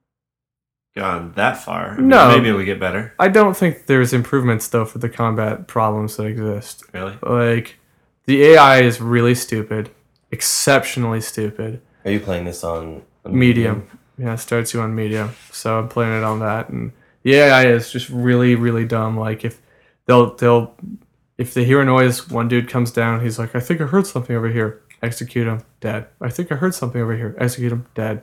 gone that far. I mean, No. maybe it'll get better. I don't think there's improvements though for the combat problems that exist. Really? Like the AI is really stupid, exceptionally stupid. Are you playing this on Medium. Yeah, it starts you on medium. So I'm playing it on that, and the AI is just really, really dumb. Like if they hear a noise, one dude comes down, he's like, I think I heard something over here. Execute him, dead. I think I heard something over here. Execute him, dead.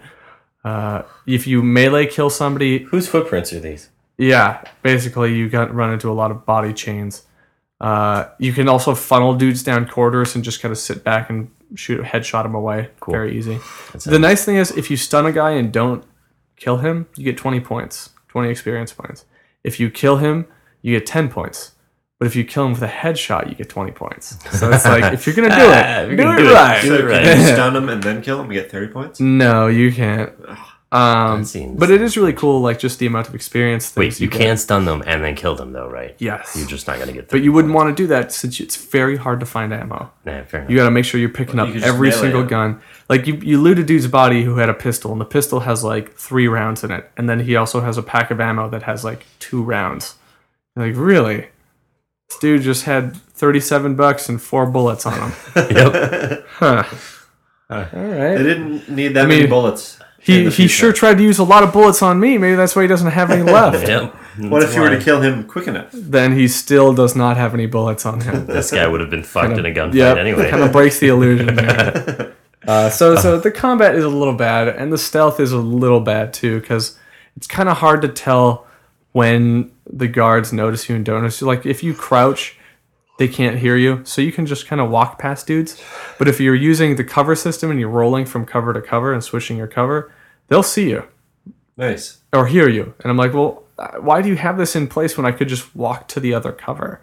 If you melee kill somebody, Whose footprints are these? yeah, basically you got run into a lot of body chains. You can also funnel dudes down corridors and just kind of sit back and headshot him away. Cool. Very easy. That The nice thing is, if you stun a guy and don't kill him, you get 20 points, 20 experience points. If you kill him, you get 10 points. But if you kill him with a headshot, you get 20 points. So it's like, if you're going to do it, do it right. So can you stun him and then kill him and get 30 points? No, you can't. seems- But it is really cool, like just the amount of experience. Wait, things you get. can stun them and then kill them, though, right? Yes. You're just not going to get them. But you wouldn't want to do that since it's very hard to find ammo. Nah, fair enough. You got to make sure you're picking Well, up you could just every melee single him. gun. Like you loot a dude's body who had a pistol, and the pistol has like 3 rounds in it, and then he also has a pack of ammo that has like 2 rounds. You're like, really? This dude just had $37 and 4 bullets on him. Yep. Huh. All They right. didn't need that I mean, many bullets. in He the he future. sure tried to use a lot of bullets on me. Maybe that's why he doesn't have any left. Yep. What if you were to kill him quick enough? Then he still does not have any bullets on him. This guy would have been fucked in a gunfight Yep, anyway. kind of breaks the illusion there. So the combat is a little bad, and the stealth is a little bad too, because it's kind of hard to tell when the guards notice you and don't notice you. Like if you crouch, they can't hear you, so you can just kind of walk past dudes. But if you're using the cover system and you're rolling from cover to cover and switching your cover, they'll see you Nice. or hear you. And I'm like, well, why do you have this in place when I could just walk to the other cover?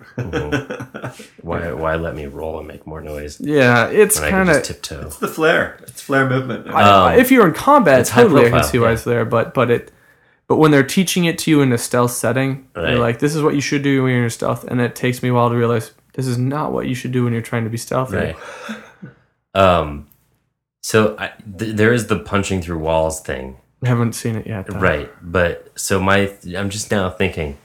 Why let me roll and make more noise Yeah, it's when I kind can of. just tiptoe? It's the flare. It's flare movement. If you're in combat, it's high totally I can profile, see why yeah. it's there. But when they're teaching it to you in a stealth setting, Right. you're like, this is what you should do when you're in stealth, and it takes me a while to realize this is not what you should do when you're trying to be stealthy. Right. So there is the punching through walls thing. I haven't seen it yet. Though. Right. But so I'm just now thinking,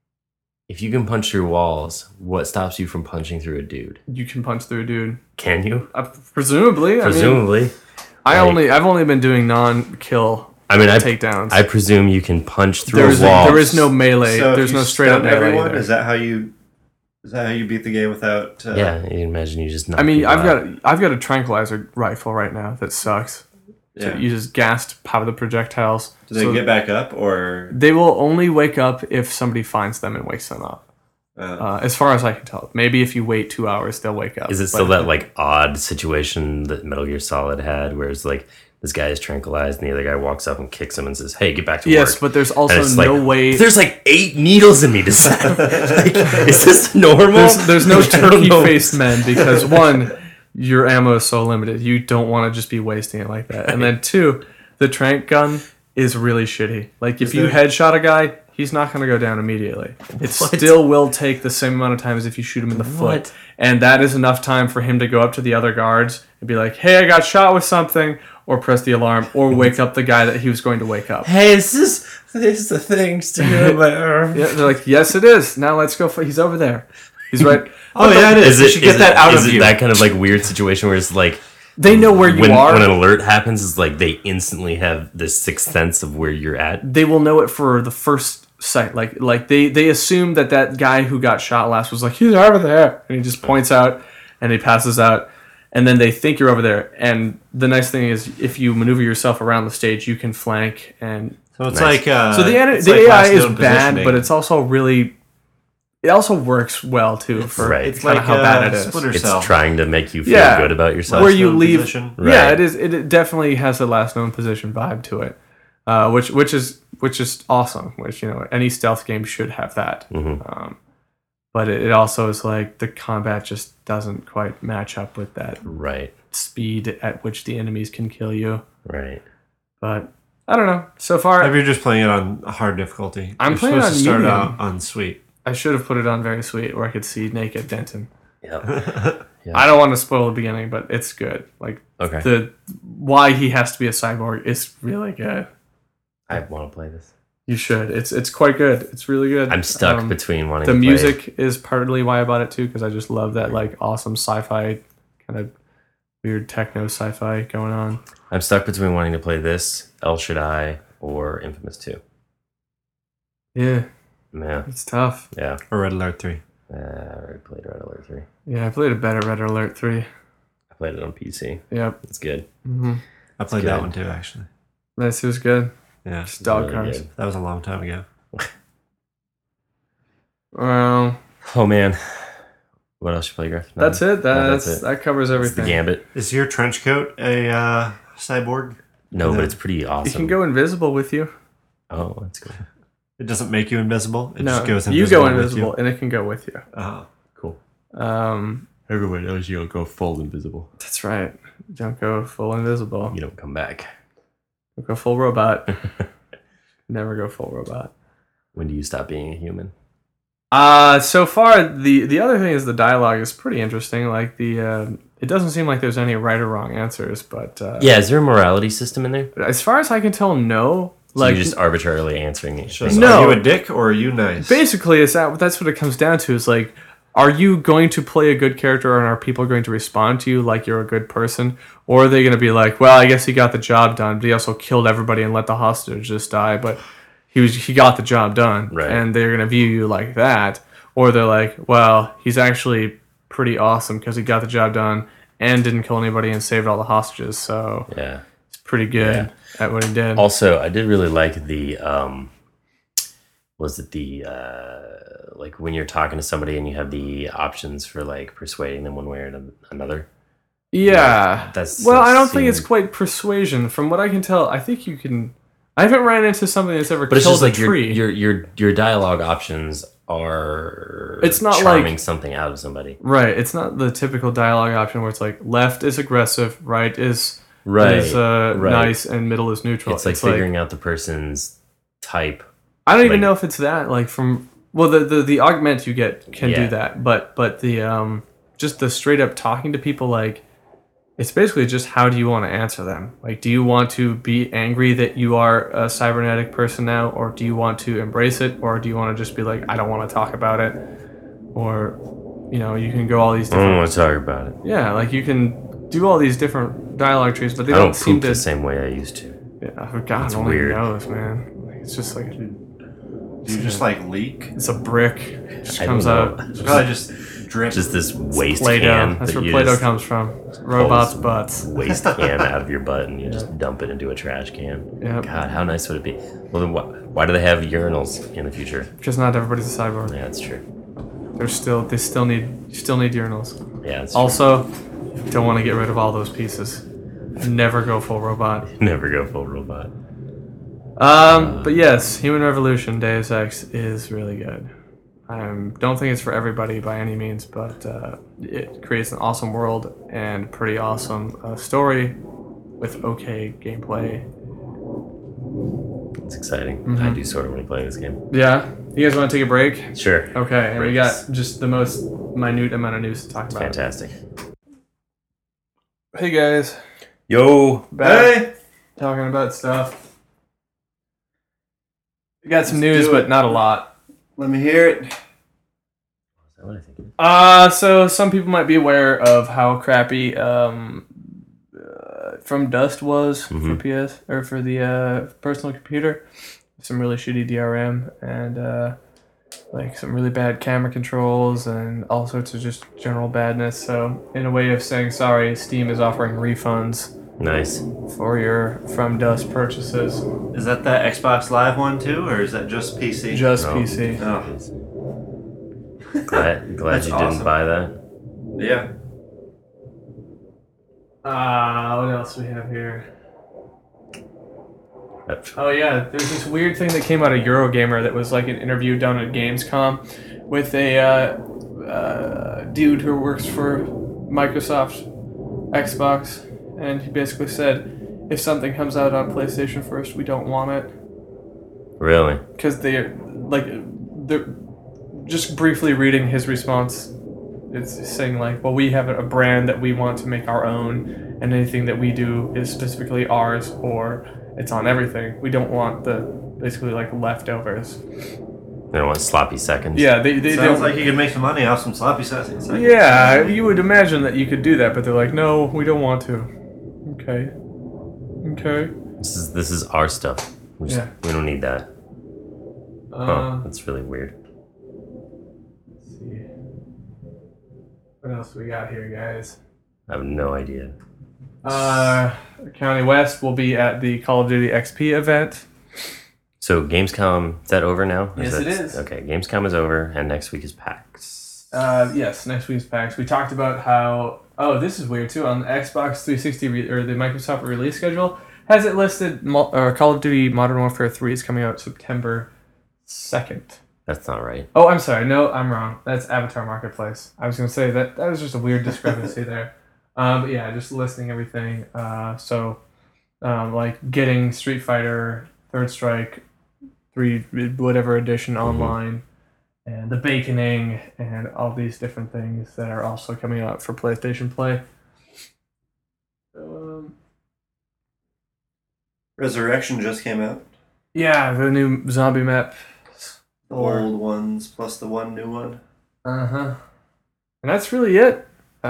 if you can punch through walls, what stops you from punching through a dude? You can punch through a dude. Can you? Presumably. Presumably. I've only been doing non-kill I takedowns. I presume you can punch through a wall. There is no melee. So if There's you no straight up stun melee. everyone? either. Is that how you beat the game without? Yeah, you imagine you just. knock I mean, people out. I've got a tranquilizer rifle right now that sucks. Yeah. It uses gas to power the projectiles. Do they get back up or? They will only wake up if somebody finds them and wakes them up. As far as I can tell, maybe if you wait 2 hours, they'll wake up. Is it still that like odd situation that Metal Gear Solid had, where it's like this guy is tranquilized and the other guy walks up and kicks him and says, "Hey, get back to work." Yes, but there's also And it's no like, way. There's like 8 needles in me to stab. Like, is this normal? There's no I don't turkey know. faced men because one, your ammo is so limited. You don't want to just be wasting it like that. And then two, the trank gun is really shitty. Like if you headshot a guy, he's not going to go down immediately. It still will take the same amount of time as if you shoot him in the foot. And that is enough time for him to go up to the other guards and be like, "Hey, I got shot with something," or press the alarm, or wake up the guy that he was going to wake up. Hey, is this the things to do? But Yeah, they're like, "Yes, it is. Now let's go. He's over there. He's right." Oh yeah, it is. You should get that out is of it you. that kind of like weird situation where it's like They know where you are. when an alert happens, it's like they instantly have this sixth sense of where you're at. They will know it for the first sight. Like they assume that guy who got shot last was like, "He's over there," and he just points out and he passes out, and then they think you're over there. And the nice thing is, if you maneuver yourself around the stage, you can flank. And So it's Nice. like so the it's the like AI last is known bad, positioning. but it's also really. It also works well too for right. it's kind like of how bad it is. Splinter It's Cell. trying to make you feel Yeah. good about yourself. Where you known leave, position. yeah, Right. it is. It definitely has a last known position vibe to it, which is awesome. Which any stealth game should have that. But it also is like the combat just doesn't quite match up with that Right. speed at which the enemies can kill you. Right. But I don't know. So far, Maybe you're just playing it on hard difficulty. I'm You're playing supposed on to start medium. out on sweet. I should have put it on very sweet where I could see naked Denton. Yep. I don't want to spoil the beginning, but it's good. Like Okay. the why he has to be a cyborg is really good. I want to play this. You should. It's quite good. It's really good. I'm stuck between wanting The to play music is partly why I bought it too, because I just love that like awesome sci-fi kind of weird techno sci-fi going on. I'm stuck between wanting to play this, El Shaddai, or Infamous 2. Yeah, Yeah. it's tough. Yeah. Or Red Alert 3. I already played Red Alert 3. Yeah, I played a better Red Alert 3. I played it on PC. Yep. It's good. Mm-hmm. I played good. that one too, actually. This was good. Yeah, Just dog really cars. good. that was a long time ago. Well, Oh man. What else you play, Griff? No? that's it. No, that's it. That covers It's the everything. Gambit. Is your trench coat a cyborg? No, No. but it's pretty awesome. You can go invisible with you. Oh, that's cool. It doesn't make you invisible. It No, just goes you invisible. go with invisible, and it can go with you. You. Oh, cool. Everyone knows you'll go full invisible. That's right. Don't go full invisible. You don't come back. Don't go full robot. Never go full robot. When do you stop being a human? So far the other thing is the dialogue is pretty interesting. Like it doesn't seem like there's any right or wrong answers, but Yeah, is there a morality system in there? as far as I can tell, no. So Like you're just arbitrarily answering it. Just, No. Are you a dick or are you nice? basically that's what it comes down to. Is like, are you going to play a good character, and are people going to respond to you like you're a good person, or are they going to be like, well, I guess he got the job done, but he also killed everybody and let the hostage just die, but he got the job done, Right. and they're going to view you like that, or they're like, well, he's actually pretty awesome because he got the job done and didn't kill anybody and saved all the hostages, so Yeah. it's pretty good at what he did. Also, I did really like the was it the like when you're talking to somebody and you have the options for like persuading them one way or another. Yeah. That's Well, that I don't think it's seemed- quite persuasion. From what I can tell, I think you can. I haven't ran into something that's ever But it's killed just like a tree. your dialogue options are It's not charming like- something out of somebody. Right. It's not the typical dialogue option where it's like left is aggressive, right is Right. right. nice, and middle is neutral. It's like figuring out the person's type. I don't even like- know if it's that. Like from the augment you get can do Yeah. that, but the just the straight up talking to people, like it's basically just how do you want to answer them? Like, do you want to be angry that you are a cybernetic person now, or do you want to embrace it, or do you want to just be like, I don't want to talk about it, or you can go all these I don't different. want to talk about it. Yeah, like you can do all these different dialogue trees, but they I don't don't seem poop to. the same way I used to. Yeah, God It's only weird. knows, man. Like, it's just like Do you just like leak? it's a brick. It just I comes don't know. out. It's probably just drip. Just this waste Play-Doh. can. That's that where you Play-Doh just comes from. Robots' pulls butts. Waste can out of your butt and you just dump it into a trash can. Yep. God, how nice would it be? Well, then why do they have urinals in the future? Because not everybody's a cyborg. Yeah, that's true. You still need urinals. Yeah, that's true. Also, don't want to get rid of all those pieces. Never go full robot. Never go full robot. But yes, Human Revolution Deus Ex is really good. I don't think it's for everybody by any means, but it creates an awesome world and pretty awesome story with okay gameplay. It's exciting. Mm-hmm. I do sort of want to play this game. Yeah, you guys want to take a break? Sure. Okay, and we Breaks. got just the most minute amount of news to talk about. Fantastic. Hey guys, Yo. back Hey! talking about stuff. We got some Let's news, do but it. not a lot. Let me hear it. Is that what I think it is? So some people might be aware of how crappy From Dust was for Mhm. PS or for the personal computer. Some really shitty DRM and like some really bad camera controls and all sorts of just general badness. So in a way of saying sorry, Steam is offering refunds Nice. for your From Dust purchases. Is that the Xbox Live one too, or is that just PC? Just Oh. PC. Oh, Glad That's you didn't awesome. buy that. yeah. What else we have here? Oh yeah, there's this weird thing that came out of Eurogamer that was like an interview done at Gamescom with a dude who works for Microsoft Xbox, and he basically said, if something comes out on PlayStation first, we don't want it, Really? because they're just briefly reading his response. It's saying like, well, we have a brand that we want to make our own, and anything that we do is specifically ours, or it's on everything. We don't want the basically like leftovers. They don't want sloppy seconds. Yeah, they Sounds don't. like you could make some money off some sloppy seconds. Yeah, you would imagine that you could do that, but they're like, no, we don't want to. Okay. This is our stuff. Yeah. We don't need that. That's really weird. Let's see. What else we got here, guys? I have no idea. County West will be at the Call of Duty XP event. So Gamescom, is that over now? Yes, it is. Okay, Gamescom is over, and next week is PAX. Yes, next week's PAX. We talked about how. Oh, this is weird too. On the Xbox 360 or the Microsoft release schedule, has it listed Call of Duty Modern Warfare 3 is coming out September 2nd. That's not right. Oh, I'm sorry. No, I'm wrong. That's Avatar Marketplace. I was going to say that was just a weird discrepancy there. But yeah, just listing everything. Like getting Street Fighter, Third Strike, 3 whatever edition online, and the Baconing, and all these different things that are also coming out for PlayStation Play. Resurrection just came out. Yeah, the new zombie map. The old ones plus the one new one. And that's really it.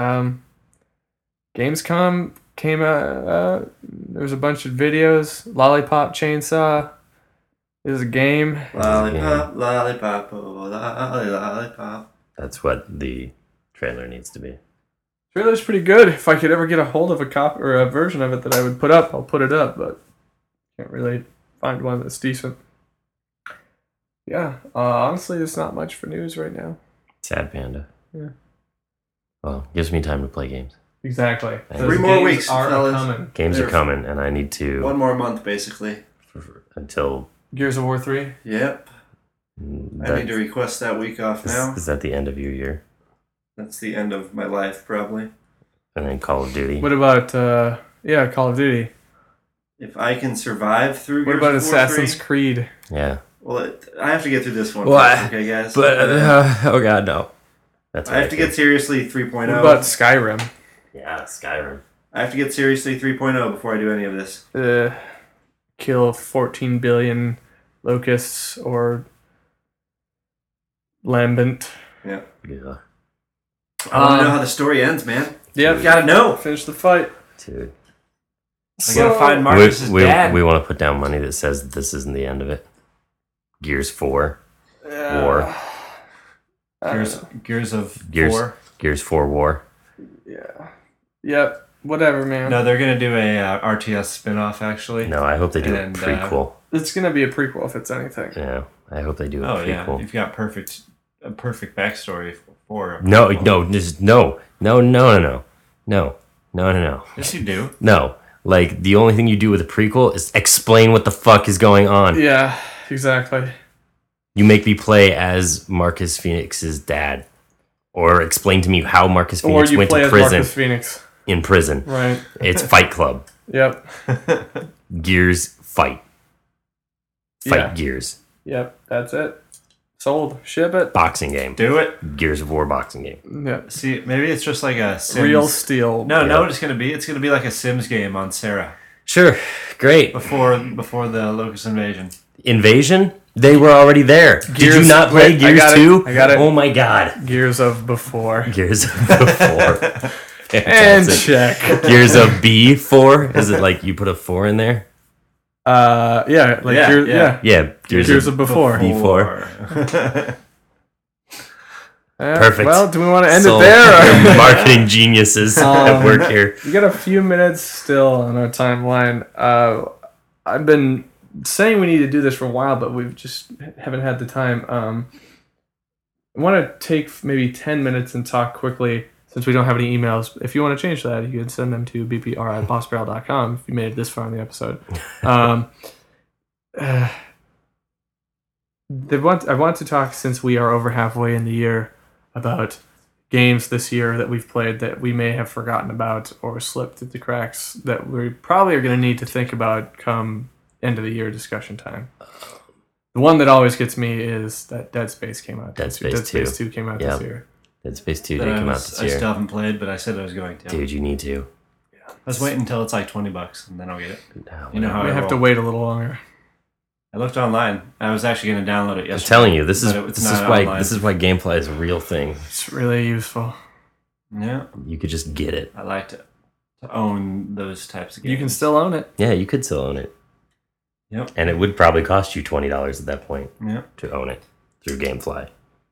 Gamescom came out. There was a bunch of videos. Lollipop Chainsaw is a game. Lollipop, lollipop, oh, lollipop. That's what the trailer needs to be. Trailer's pretty good. If I could ever get a hold of a copy or a version of it that I would put up, I'll put it up. But can't really find one that's decent. Yeah, honestly, there's not much for news right now. Sad Panda. Yeah. Well, gives me time to play games. Exactly. Three Those more games weeks, are fellas. coming. Games There- are coming, and I need to. One more month, basically. until Gears of War 3. Yep. I need to request that week off now. Is that the end of your year? That's the end of my life, probably. And then Call of Duty. What about Call of Duty? If I can survive through What Gears about of War Assassin's 3, Creed? Yeah. well, I have to get through this one Well, first, okay, guys? But oh god, no. That's I have to get seriously 3.0. What about Skyrim? yeah, Skyrim. I have to get seriously 3.0 before I do any of this. Kill 14 billion locusts or lambent. Yeah. Yeah, I want to know how the story ends, man. Yeah, You gotta know. finish the fight. dude. I gotta find We, Marcus's dad. we want to put down money that says this isn't the end of it. Gears 4. War. Gears of Gears. 4. Gears 4 War. Yeah. Yep. Whatever, man. No, they're gonna do a RTS spin-off, actually. No, I hope they do And, a prequel. It's gonna be a prequel if it's anything. Yeah, I hope they do a Oh yeah, prequel. you've got a perfect backstory for a No, prequel. no, just no. Yes, you do. No. Like, the only thing you do with a prequel is explain what the fuck is going on. Yeah, exactly. You make me play as Marcus Phoenix's dad. Or explain to me how Marcus Or Phoenix you went play to as prison Marcus Phoenix. in prison. Right. It's Fight Club. Yep. Gears Fight. Fight Yeah. Gears. Yep. That's it. Sold. Ship it. Boxing game. Do it. Gears of War boxing game. Yep. See, maybe it's just like a Sims. Real steel. No, Yeah. no, it's gonna be. It's gonna be like a Sims game on Sarah Sure. Great. before the Locust invasion. Invasion? They were already there. Did you Gears- not play wait, I Gears got it. 2? I got it. Oh my god. Gears of before. Gears of 4. And Fantastic. check. Gears of B4? Is it like you put a 4 in there? Yeah. Like Yeah, Gears, yeah. yeah. Yeah. Gears of before. Before. Yeah, Perfect. Well, do we want to end So, it there? Or? marketing geniuses at work here. We got a few minutes still on our timeline. I've been saying we need to do this for a while, but we just haven't had the time. I want to take maybe 10 minutes and talk quickly, since we don't have any emails. If you want to change that, you can send them to bpr@bossbarrel.com if you made it this far in the episode. I want to talk, since we are over halfway in the year, about games this year that we've played that we may have forgotten about or slipped through the cracks that we probably are going to need to think about come end of the year discussion time. The one that always gets me is that Dead Space came out. Dead Space Dead Space 2 came out Yep. this year. Dead Space 2 That did I come out this I year. still haven't played, but I said I was going to. Dude, you need to. Let's wait until it's like $20 and then I'll get it. No, You know how We I have to roll. wait a little longer. I looked online. I was actually going to download it yesterday. I'm telling you, this is but it's this is not why online. this is why gameplay is a real thing. It's really useful. Yeah, You could just get it. I like to own those types of games. You can still own it. Yeah, you could still own it. Yep. And it would probably cost you $20 at that point Yep. to own it through GameFly.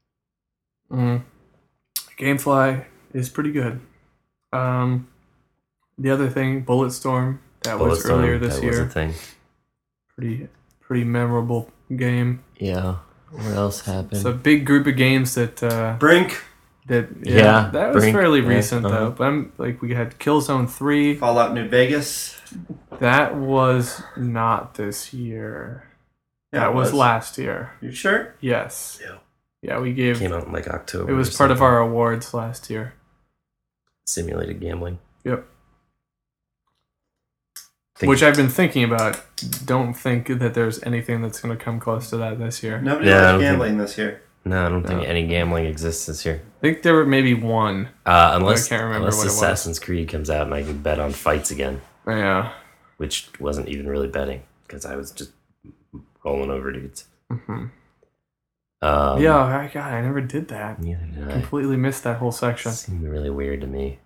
Gamefly is pretty good. The other thing, Bulletstorm, that was Bulletstorm, earlier this that was a year. thing. Pretty memorable game. Yeah. What else happened? It's a big group of games that Brink, Yeah, that was Brink, fairly yeah, recent uh-huh. though. But we had Killzone 3. Fallout New Vegas. That was not this year. Yeah, That it was last year. You sure? Yes. Yeah. Yeah, we gave. Came out in like October. It was or part of something. our awards last year. Simulated gambling. Yep. Think- Which I've been thinking about. Don't think that there's anything that's going to come close to that this year. Nobody Yeah, I likes don't think- gambling this year. No, I don't think No. any gambling exists this year. I think there were maybe one. Unless I can't remember unless what it was. Assassin's Creed comes out and I can bet on fights again, Yeah. which wasn't even really betting because I was just rolling over dudes. hmm Um, God, I never did that. Neither did I. Completely missed that whole section. Seemed really weird to me.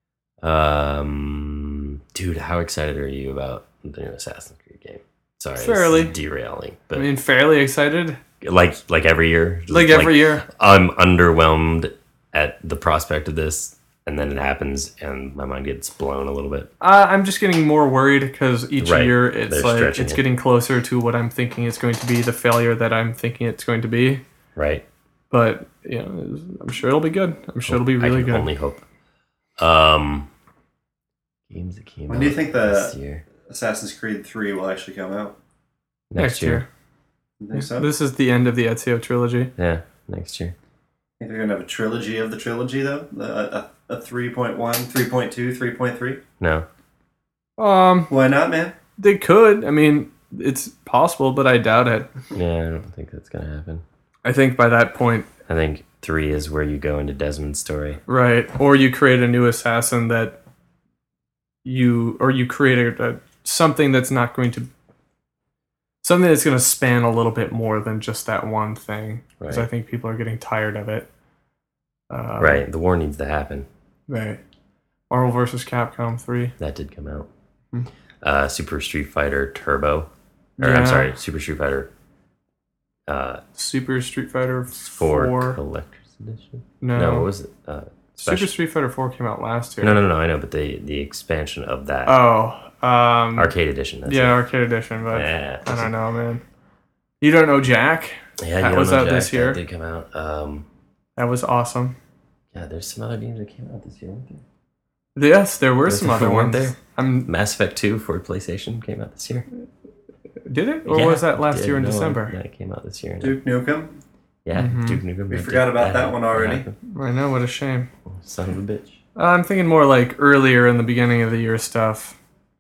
Dude, how excited are you about the new Assassin's Creed game? Sorry, this is Fairly. derailing, I but mean, fairly excited. like every year, just Like every year. I'm underwhelmed at the prospect of this, and then it happens, and my mind gets blown a little bit. I'm just getting more worried because each Right. year it's They're like stretching it's it. getting closer to what I'm thinking it's going to be, the failure that I'm thinking it's going to be. Right? But I'm sure it'll be good. I'm sure it'll be really I can good. only hope. Games that came When out do you think this the year. Assassin's Creed 3 will actually come out? Next year. You think so? This is the end of the Ezio trilogy. Yeah, next year. Think they're gonna have a trilogy of the trilogy though? A 3.1, 3.2, 3.3? No. Why not, man? They could. I mean, it's possible, but I doubt it. Yeah, I don't think that's gonna happen. I think by that point, I think 3 is where you go into Desmond's story. right, or you create a new assassin that you create something that's not going to something that's going to span a little bit more than just that one thing, because Right. I think people are getting tired of it. Right. The war needs to happen. Right. Marvel vs. Capcom 3. That did come out. Hmm. Super Street Fighter Turbo. Or, Yeah. I'm sorry, Super Street Fighter Super Street Fighter 4 4. Collector's Edition. No. No, what was it? Super Street Fighter 4 came out last year. No, I know, but the expansion of that arcade edition. That's yeah, it. Arcade Edition, but Yeah. I don't know, man. You don't know Jack? Yeah, That you was don't know, out Jack, this year. That did come out. That was awesome. Yeah, there's some other games that came out this year. weren't there? Yes, there were There's some some other weren't ones. there? Mass Effect 2 for PlayStation came out this year. Did it? Or Yeah, was that last did. year in No, December? Yeah, it came out this year. Duke Nukem? Yeah, Mhm. Duke Nukem. We that forgot did- about that one already. happened. I know, what a shame. Son of a bitch. I'm thinking more like earlier in the beginning of the year stuff.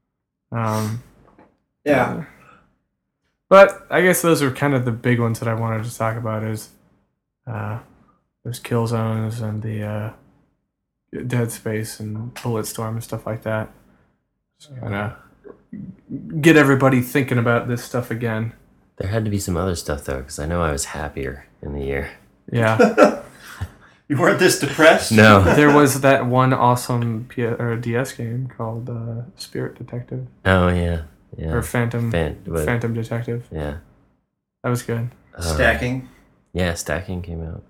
Yeah. But I guess those are kind of the big ones that I wanted to talk about. Is there's Killzones and the Dead Space and Bulletstorm and stuff like that. Just kind of get everybody thinking about this stuff again. There had to be some other stuff though, because I know I was happier in the year. Yeah, You weren't this depressed? No. there was that one awesome DS game called Spirit Detective Oh yeah, yeah. or Phantom Detective. Yeah. That was good. Stacking. Yeah, Stacking came out.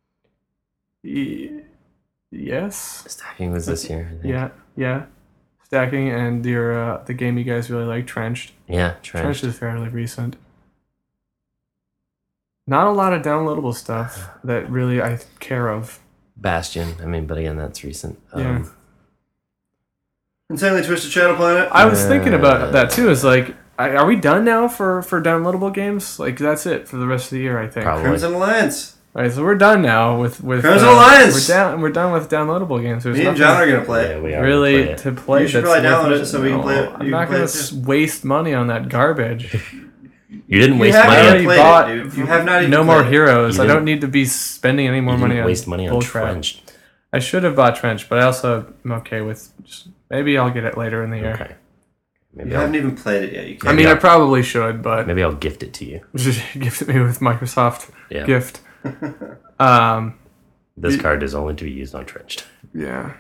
Yes. Stacking was this year. I think. Yeah. Stacking and your the game you guys really like, Trenched. Yeah, Trenched Trench. is fairly recent. Not a lot of downloadable stuff that really I care of. Bastion. I mean, but again, that's recent. Yeah. Insanely Twisted Shadow Planet. I was thinking about that too. Is like, are we done now for downloadable games? Like that's it for the rest of the year, I think. Probably. Crimson Alliance. All right, so we're done now with Crimson Alliance! We're done with downloadable games. There's Me and nothing John are going to play it. Yeah, we are. really Play it. to play. You should that's probably download worth it so we can play it. I'm You not can play going it to too. waste money on that garbage. You didn't You waste haven't money. even already played bought- it, dude. You have not even No more played it. heroes. You I don't didn't- need to be spending any more You money didn't on waste money on bullcrap. Trench. I should have bought Trench, but I also am okay with just maybe I'll get it later in the year. Okay. Maybe You haven't even played it yet. You I can't. mean, Yeah. I probably should, but maybe I'll gift it to you. just gift it me with Microsoft Yeah. gift. This card is only to be used on Trenched. Yeah.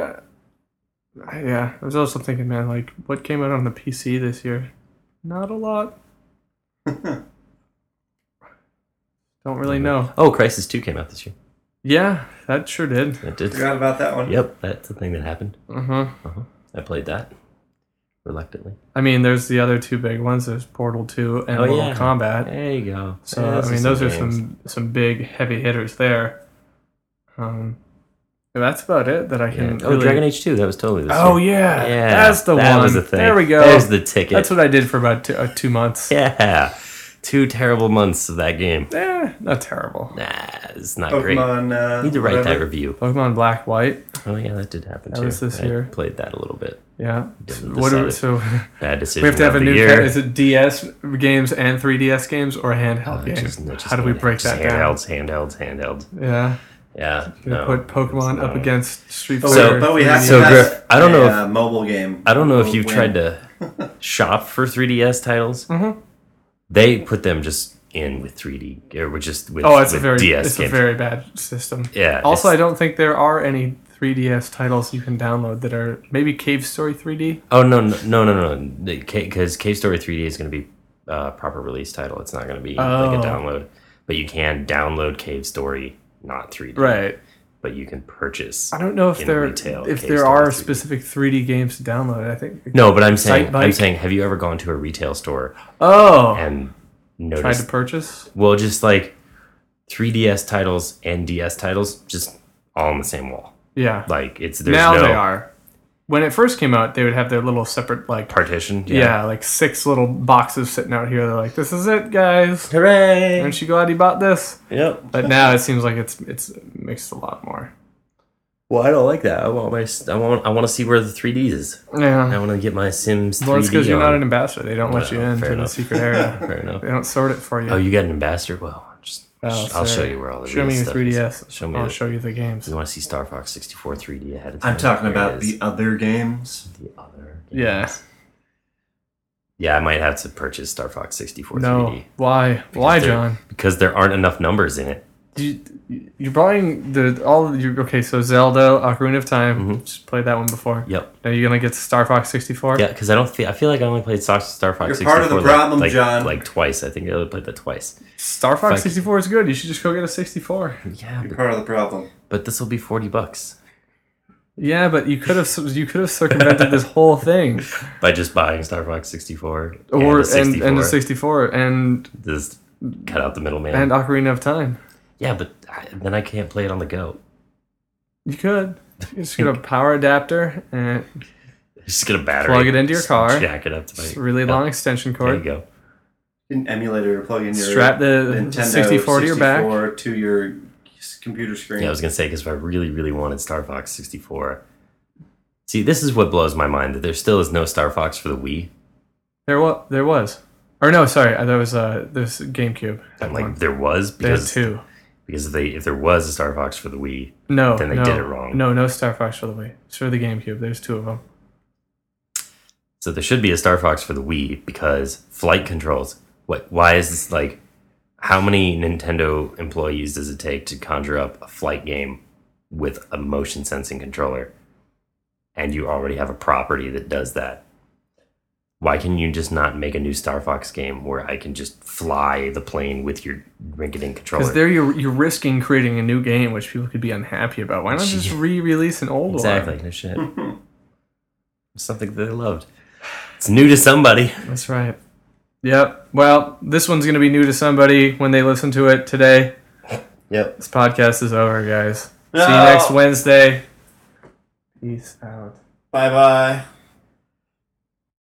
I was also thinking, man, like, what came out on the PC this year? Not a lot. Don't really know. Oh, Crisis 2 came out this year. Yeah, that sure did. It did. Forgot about that one. Yep, that's the thing that happened. Uh-huh. I played that reluctantly. I mean, there's the other two big ones. There's Portal 2 and Oh, Mortal yeah. Kombat. There you go. So, Yeah, I mean, those are games. some big, heavy hitters there. That's about it that I Yeah. can Oh, really... Dragon Age 2. That was totally this Oh, year. yeah. Yeah, That's the that one. was the thing. There we go. There's the ticket. That's what I did for about 2 months. Yeah. 2 terrible months of that game. Not terrible. Nah, it's not great. Pokemon. Need to write that whatever. review. Pokemon Black, White. Oh yeah, that did happen That too. was this I year. played that a little bit. Yeah. Didn't What do, decide. so Bad decision. we have to have a of the new... year. Is it DS games and 3DS games or handheld games? Just How do we break that down? handhelds. Yeah. Yeah. We No, put Pokemon it's up not. against Street But, Fighter. but we have So, to have Griff, I don't know a, if- mobile game. I don't know if will you've win. tried to shop for 3DS titles. Mhm. They put them just in with 3D or with just with, Oh, it's a with very DS it's games. a very bad system. Yeah. Also, it's- I don't think there are any 3DS titles you can download that are maybe Cave Story 3D. Oh no. Because Cave Story 3D is going to be a proper release title. It's not going to be like Oh. a download. But you can download Cave Story, not 3D. Right. But you can purchase. I don't know if In there retail, if Cave there Story are 3D. specific 3D games to download. I think. No, but I'm saying, Excitebike? have you ever gone to a retail store Oh, and tried noticed? to purchase. Well, just like 3DS titles and DS titles, just all on the same wall. Yeah. Like there's Now no. they are. when it first came out, they would have their little separate like Partition. yeah, like 6 little boxes sitting out here. They're like, "This is it, guys. Hooray! Aren't you glad you bought this?" Yep. But now it seems like it's mixed a lot more. Well, I don't like that. I want to see where the 3D is. I Yeah. want to get my Sims 3D. Well, it's because you're on. not an ambassador. They don't let you Well, into fair the enough. secret area. Fair enough. They don't sort it for you. Oh, you got an ambassador? Well, I'll show sorry. you where all the Show real me your stuff 3DS. is. Show me. I'll show you the games. You want to see Star Fox 64 3D ahead of time? I'm talking Here about it is. the other games. The other. Yeah. games. Yeah, I might have to purchase Star Fox 64 No. 3D. Why? Why, there- John? Because there aren't enough numbers in it. You're buying okay, so Zelda, Ocarina of Time. Mhm. Just played that one before. Yep. Now you're gonna get to Star Fox 64. Yeah, because I feel like I only played Star Fox You're 64 part of the problem, like, John. like twice. I think I only played that twice. Star Fox Fuck. 64 is good. You should just go get a 64. Yeah, You're part of the problem. but this will be $40 Yeah, but you could have circumvented this whole thing, by just buying Star Fox 64 or and a 64. and the 64 and Just cut out the middleman. and Ocarina of Time. Yeah, but then I can't play it on the go. You could. You just get a power adapter and Just get a battery, plug it into your just car. jack it up to It's my a really yeah, long extension There you cord. go. An emulator to plug in your Strap the Nintendo 64 to your back. 64 to your computer screen. Yeah, I was gonna say because if I really, really wanted Star Fox 64, see, this is what blows my mind that there still is no Star Fox for the Wii. There was. Or no, sorry, there was there's GameCube. And Had like one. there was They had because 2. if there was a Star Fox for the Wii, No, Then they no, did it wrong. No Star Fox for the Wii. It's for the GameCube. There's 2 of them. so there should be a Star Fox for the Wii because flight controls. Why is this like? How many Nintendo employees does it take to conjure up a flight game with a motion sensing controller? And you already have a property that does that. Why can you just not make a new Star Fox game where I can just fly the plane with your rinky-dink controller? Because there you're risking creating a new game which people could be unhappy about. Why not just re-release an old Exactly, one? no shit. Something that they loved. It's new to somebody. That's right. Yep. Well, this one's going to be new to somebody when they listen to it today. Yep. This podcast is over, guys. No. See you next Wednesday. Peace out. Bye bye.